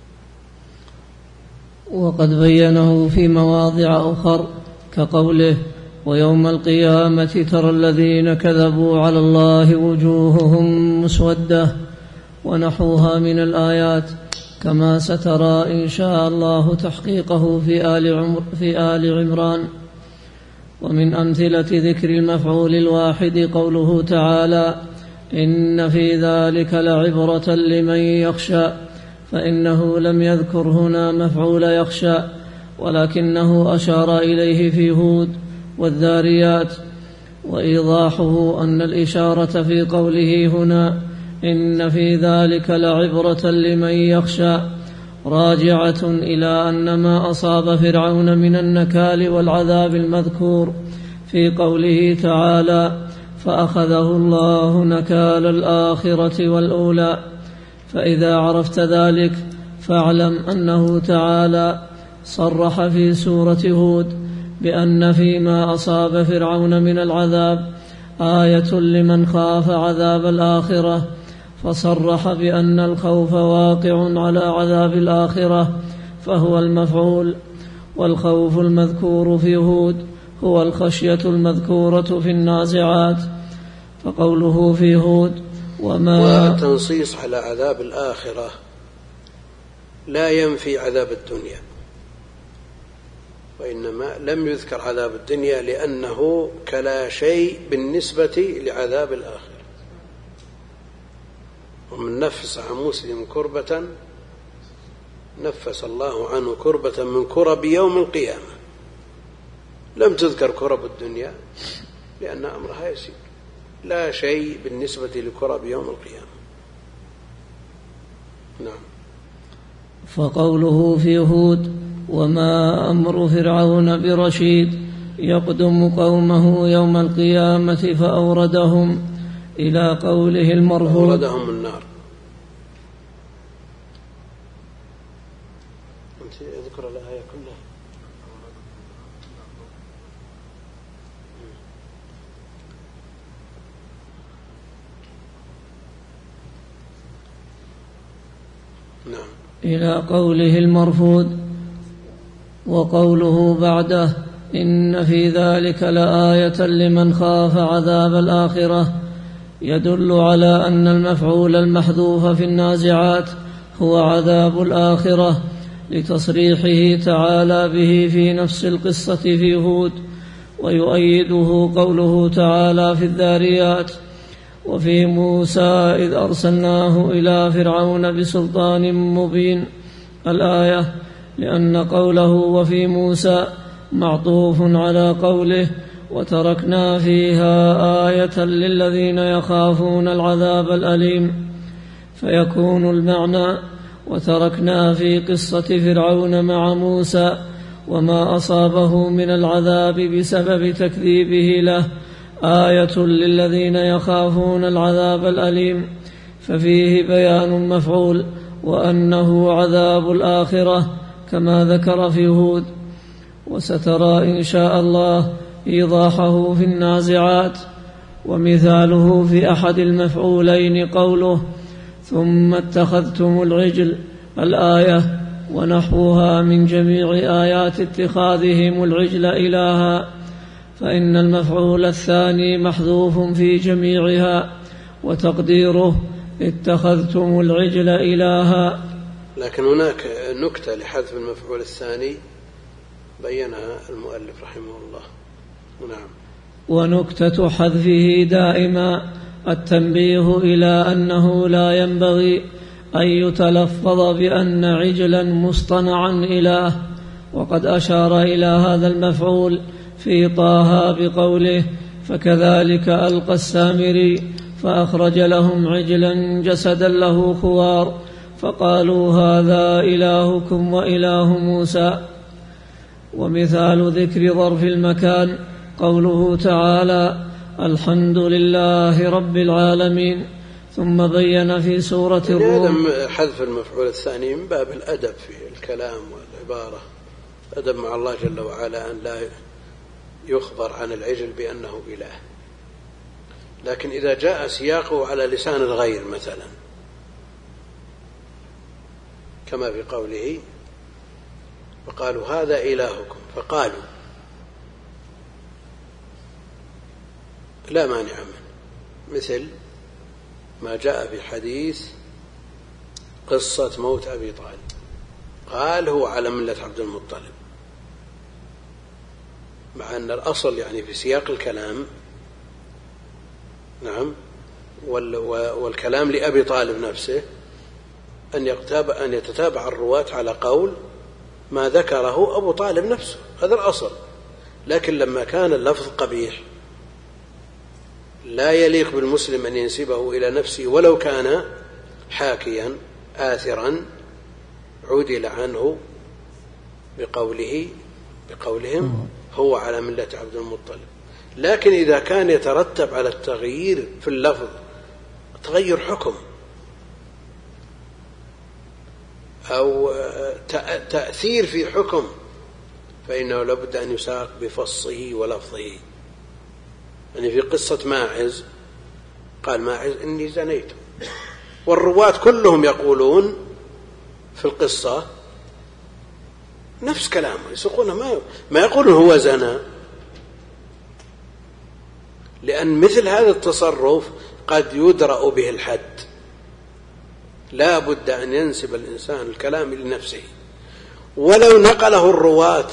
وقد بينه في مواضع أخر كقوله: ويوم القيامة ترى الذين كذبوا على الله وجوههم مسودة، ونحوها من الآيات، كما سترى إن شاء الله تحقيقه في آل عمر في آل عمران. ومن أمثلة ذكر المفعول الواحد قوله تعالى: إن في ذلك لعبرة لمن يخشى، فإنه لم يذكر هنا مفعول يخشى، ولكنه أشار إليه في هود والذاريات. وإيضاحه أن الإشارة في قوله هنا إن في ذلك لعبرة لمن يخشى راجعة إلى أن ما أصاب فرعون من النكال والعذاب المذكور في قوله تعالى: فأخذه الله نكال الآخرة والأولى. فإذا عرفت ذلك فاعلم أنه تعالى صرح في سورة هود بأن فيما أصاب فرعون من العذاب آية لمن خاف عذاب الآخرة، فصرح بأن الخوف واقع على عذاب الآخرة فهو المفعول. والخوف المذكور في هود هو الخشية المذكورة في النازعات. فقوله في هود وما والتنصيص على عذاب الآخرة لا ينفي عذاب الدنيا، وإنما لم يذكر عذاب الدنيا لأنه كلا شيء بالنسبة لعذاب الآخرة. ومن نفس عن مسلم كربة نفس الله عنه كربة من كرب يوم القيامة. لم تذكر كرب الدنيا لأن أمرها يسير، لا شيء بالنسبة لكرب يوم القيامة. نعم. فقوله في هود وما أمر فرعون برشيد يقدم قومه يوم القيامة فأوردهم إلى قوله المرفوع أوردهم النار. أنت اذكر الآية كلها. نعم. إلى قوله المرفود. وقوله بعده إن في ذلك لآية لمن خاف عذاب الآخرة يدل على أن المفعول المحذوف في النازعات هو عذاب الآخرة، لتصريحه تعالى به في نفس القصة في هود. ويؤيده قوله تعالى في الذاريات: وفي موسى إذ أرسلناه إلى فرعون بسلطان مبين، الآية، لأن قوله وفي موسى معطوف على قوله وتركنا فيها آية للذين يخافون العذاب الأليم، فيكون المعنى وتركنا في قصة فرعون مع موسى وما أصابه من العذاب بسبب تكذيبه له آية للذين يخافون العذاب الأليم، ففيه بيان المفعول وأنه عذاب الآخرة كما ذكر في هود. وسترى إن شاء الله إيضاحه في النازعات. ومثاله في أحد المفعولين قوله ثم اتخذتم العجل، الآية، ونحوها من جميع آيات اتخاذهم العجل إلها، فإن المفعول الثاني محذوف في جميعها، وتقديره اتخذتم العجل إلها. لكن هناك نكتة لحذف المفعول الثاني بينها المؤلف رحمه الله. نعم. ونكتة حذفه دائما التنبيه إلى أنه لا ينبغي أن يتلفظ بأن عجلا مصطنعا إله، وقد أشار إلى هذا المفعول في طه بقوله فكذلك ألقى السامري فأخرج لهم عجلا جسدا له خوار فقالوا هذا إلهكم وإله موسى. ومثال ذكر ظرف المكان قوله تعالى الحمد لله رب العالمين. ثم بين في سورة الروم حذف المفعول الثاني من باب الأدب في الكلام والعبارة، أدب مع الله جل وعلا أن لا يخبر عن العجل بأنه إله. لكن إذا جاء سياقه على لسان الغير مثلا كما في قوله فقالوا هذا إلهكم، فقالوا لا مانع منه، مثل ما جاء في حديث قصة موت أبي طالب، قال هو على ملة عبد المطلب، مع أن الأصل يعني في سياق الكلام نعم والكلام لأبي طالب نفسه أن يتتابع, أن يتتابع الرواة على قول ما ذكره أبو طالب نفسه، هذا الأصل. لكن لما كان اللفظ قبيح لا يليق بالمسلم أن ينسبه إلى نفسه ولو كان حاكيا آثرا عدل عنه بقوله بقولهم هو على ملة عبد المطلب. لكن إذا كان يترتب على التغيير في اللفظ تغير حكم أو تأثير في حكم فإنه لابد أن يساق بفصه ولفظه. يعني في قصة ماعز قال ماعز إني زنيت، والرواة كلهم يقولون في القصة نفس كلامه، يسوقونه ما ما يقولون هو زنا، لأن مثل هذا التصرف قد يدرأ به الحد، لا بد أن ينسب الإنسان الكلام لنفسه. ولو نقله الرواة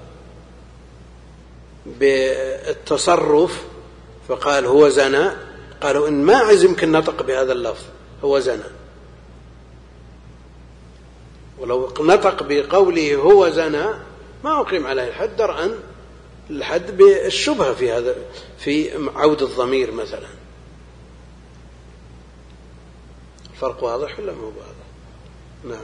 بالتصرف فقال هو زنا، قالوا إن ماعز يمكن نطق بهذا اللفظ هو زنا، ولو نطق بقوله هو زنا ما أقيم عليه الحد درءا الحد بالشبهة في هذا في عود الضمير مثلا. الفرق واضح ولا مو واضح؟ نعم.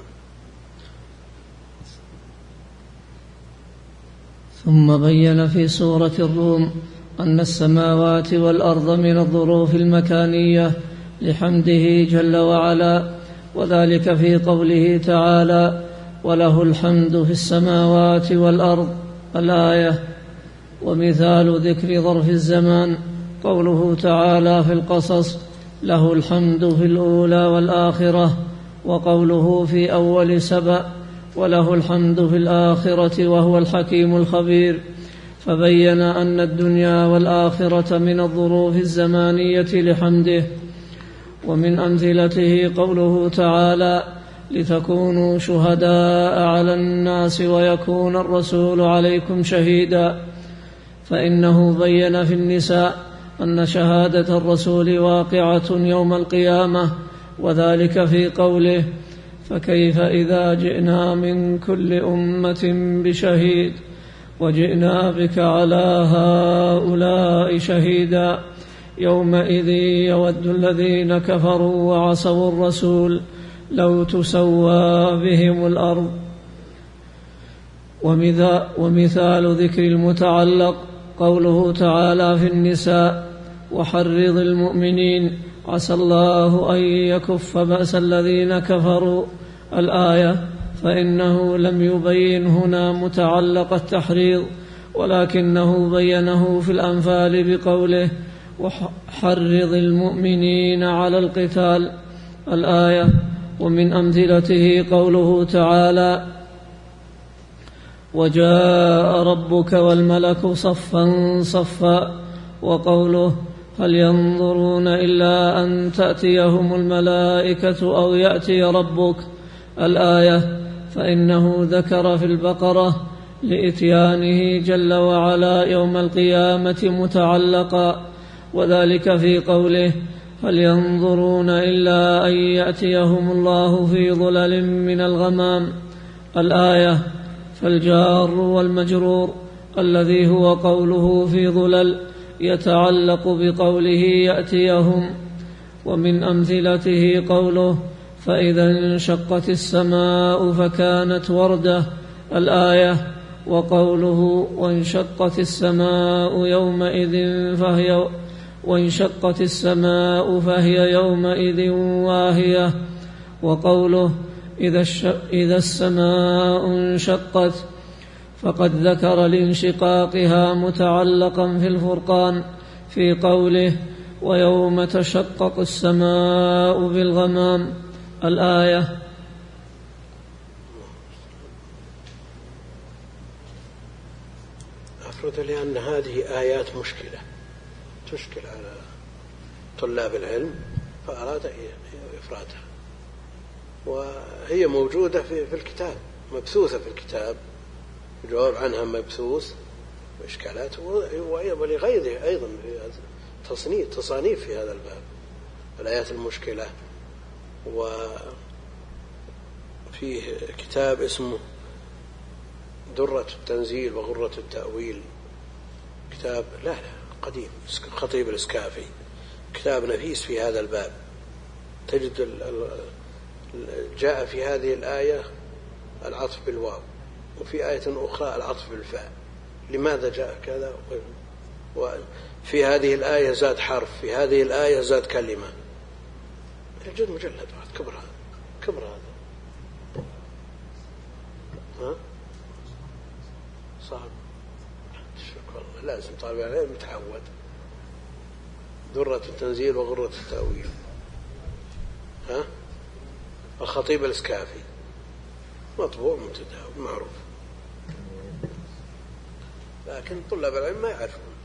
ثم بين في سورة الروم أن السماوات والأرض من الظروف المكانية لحمده جل وعلا، وذلك في قوله تعالى وله الحمد في السماوات والأرض الآية. ومثال ذكر ظرف الزمان قوله تعالى في القصص له الحمد في الأولى والآخرة، وقوله في أول سبأ وله الحمد في الآخرة وهو الحكيم الخبير. فبين أن الدنيا والآخرة من الظروف الزمانية لحمده. ومن أمثلته قوله تعالى لتكونوا شهداء على الناس ويكون الرسول عليكم شهيدا، فإنه بين في النساء أن شهادة الرسول واقعة يوم القيامة، وذلك في قوله فكيف إذا جئنا من كل أمة بشهيد وجئنا بك على هؤلاء شهيدا يومئذ يود الذين كفروا وعصوا الرسول لو تسوى بهم الأرض. ومثال ذكر المتعلق قوله تعالى في النساء وحرض المؤمنين عسى الله أن يكف بأس الذين كفروا الآية، فإنه لم يبين هنا متعلق التحريض، ولكنه بينه في الأنفال بقوله وحرض المؤمنين على القتال الآية. ومن أمثلته قوله تعالى وجاء ربك والملك صفا صفا، وقوله هل ينظرون إلا أن تأتيهم الملائكة أو يأتي ربك الآية، فإنه ذكر في البقرة لإتيانه جل وعلا يوم القيامة متعلقا، وذلك في قوله هل ينظرون إلا أن يأتيهم الله في ظلل من الغمام الآية. فالجار والمجرور الذي هو قوله في ظلل يتعلق بقوله يأتيهم. ومن أمثلته قوله فإذا انشقت السماء فكانت وردة الآية. وقوله وانشقت السماء يومئذ فهي وانشقت السماء فهي يومئذ واهية. وقوله إذا, إذا السماء انشقت فقد ذكر لانشقاقها متعلقا في الفرقان في قوله ويوم تشقق السماء بالغمام الآية. أفرد لأن هذه آيات مشكلة تشكل على طلاب العلم فأراد إفرادها، وهي موجودة في الكتاب مبثوثة في الكتاب، الجواب عنها مبثوث وإشكالات، ولغيره أيضا تصنيف تصانيف في هذا الباب الآيات المشكلة. وفيه كتاب اسمه درة التنزيل وغرة التأويل، كتاب لا لا قديم خطيب الإسكافي، كتاب نفيس في هذا الباب. تجد جاء في هذه الآية العطف بالواو، وفي آية أخرى العطف بالفاء، لماذا جاء كذا؟ وفي هذه الآية زاد حرف، في هذه الآية زاد كلمة. الجد مجلد واحد كبر هذا كبر هذا ها صعب والله، لازم طالب العلم يتعود. درة التنزيل وغرة التأويل، ها الخطيب الإسكافي، مطبوع متداول معروف، لكن طلاب العلم ما يعرفون.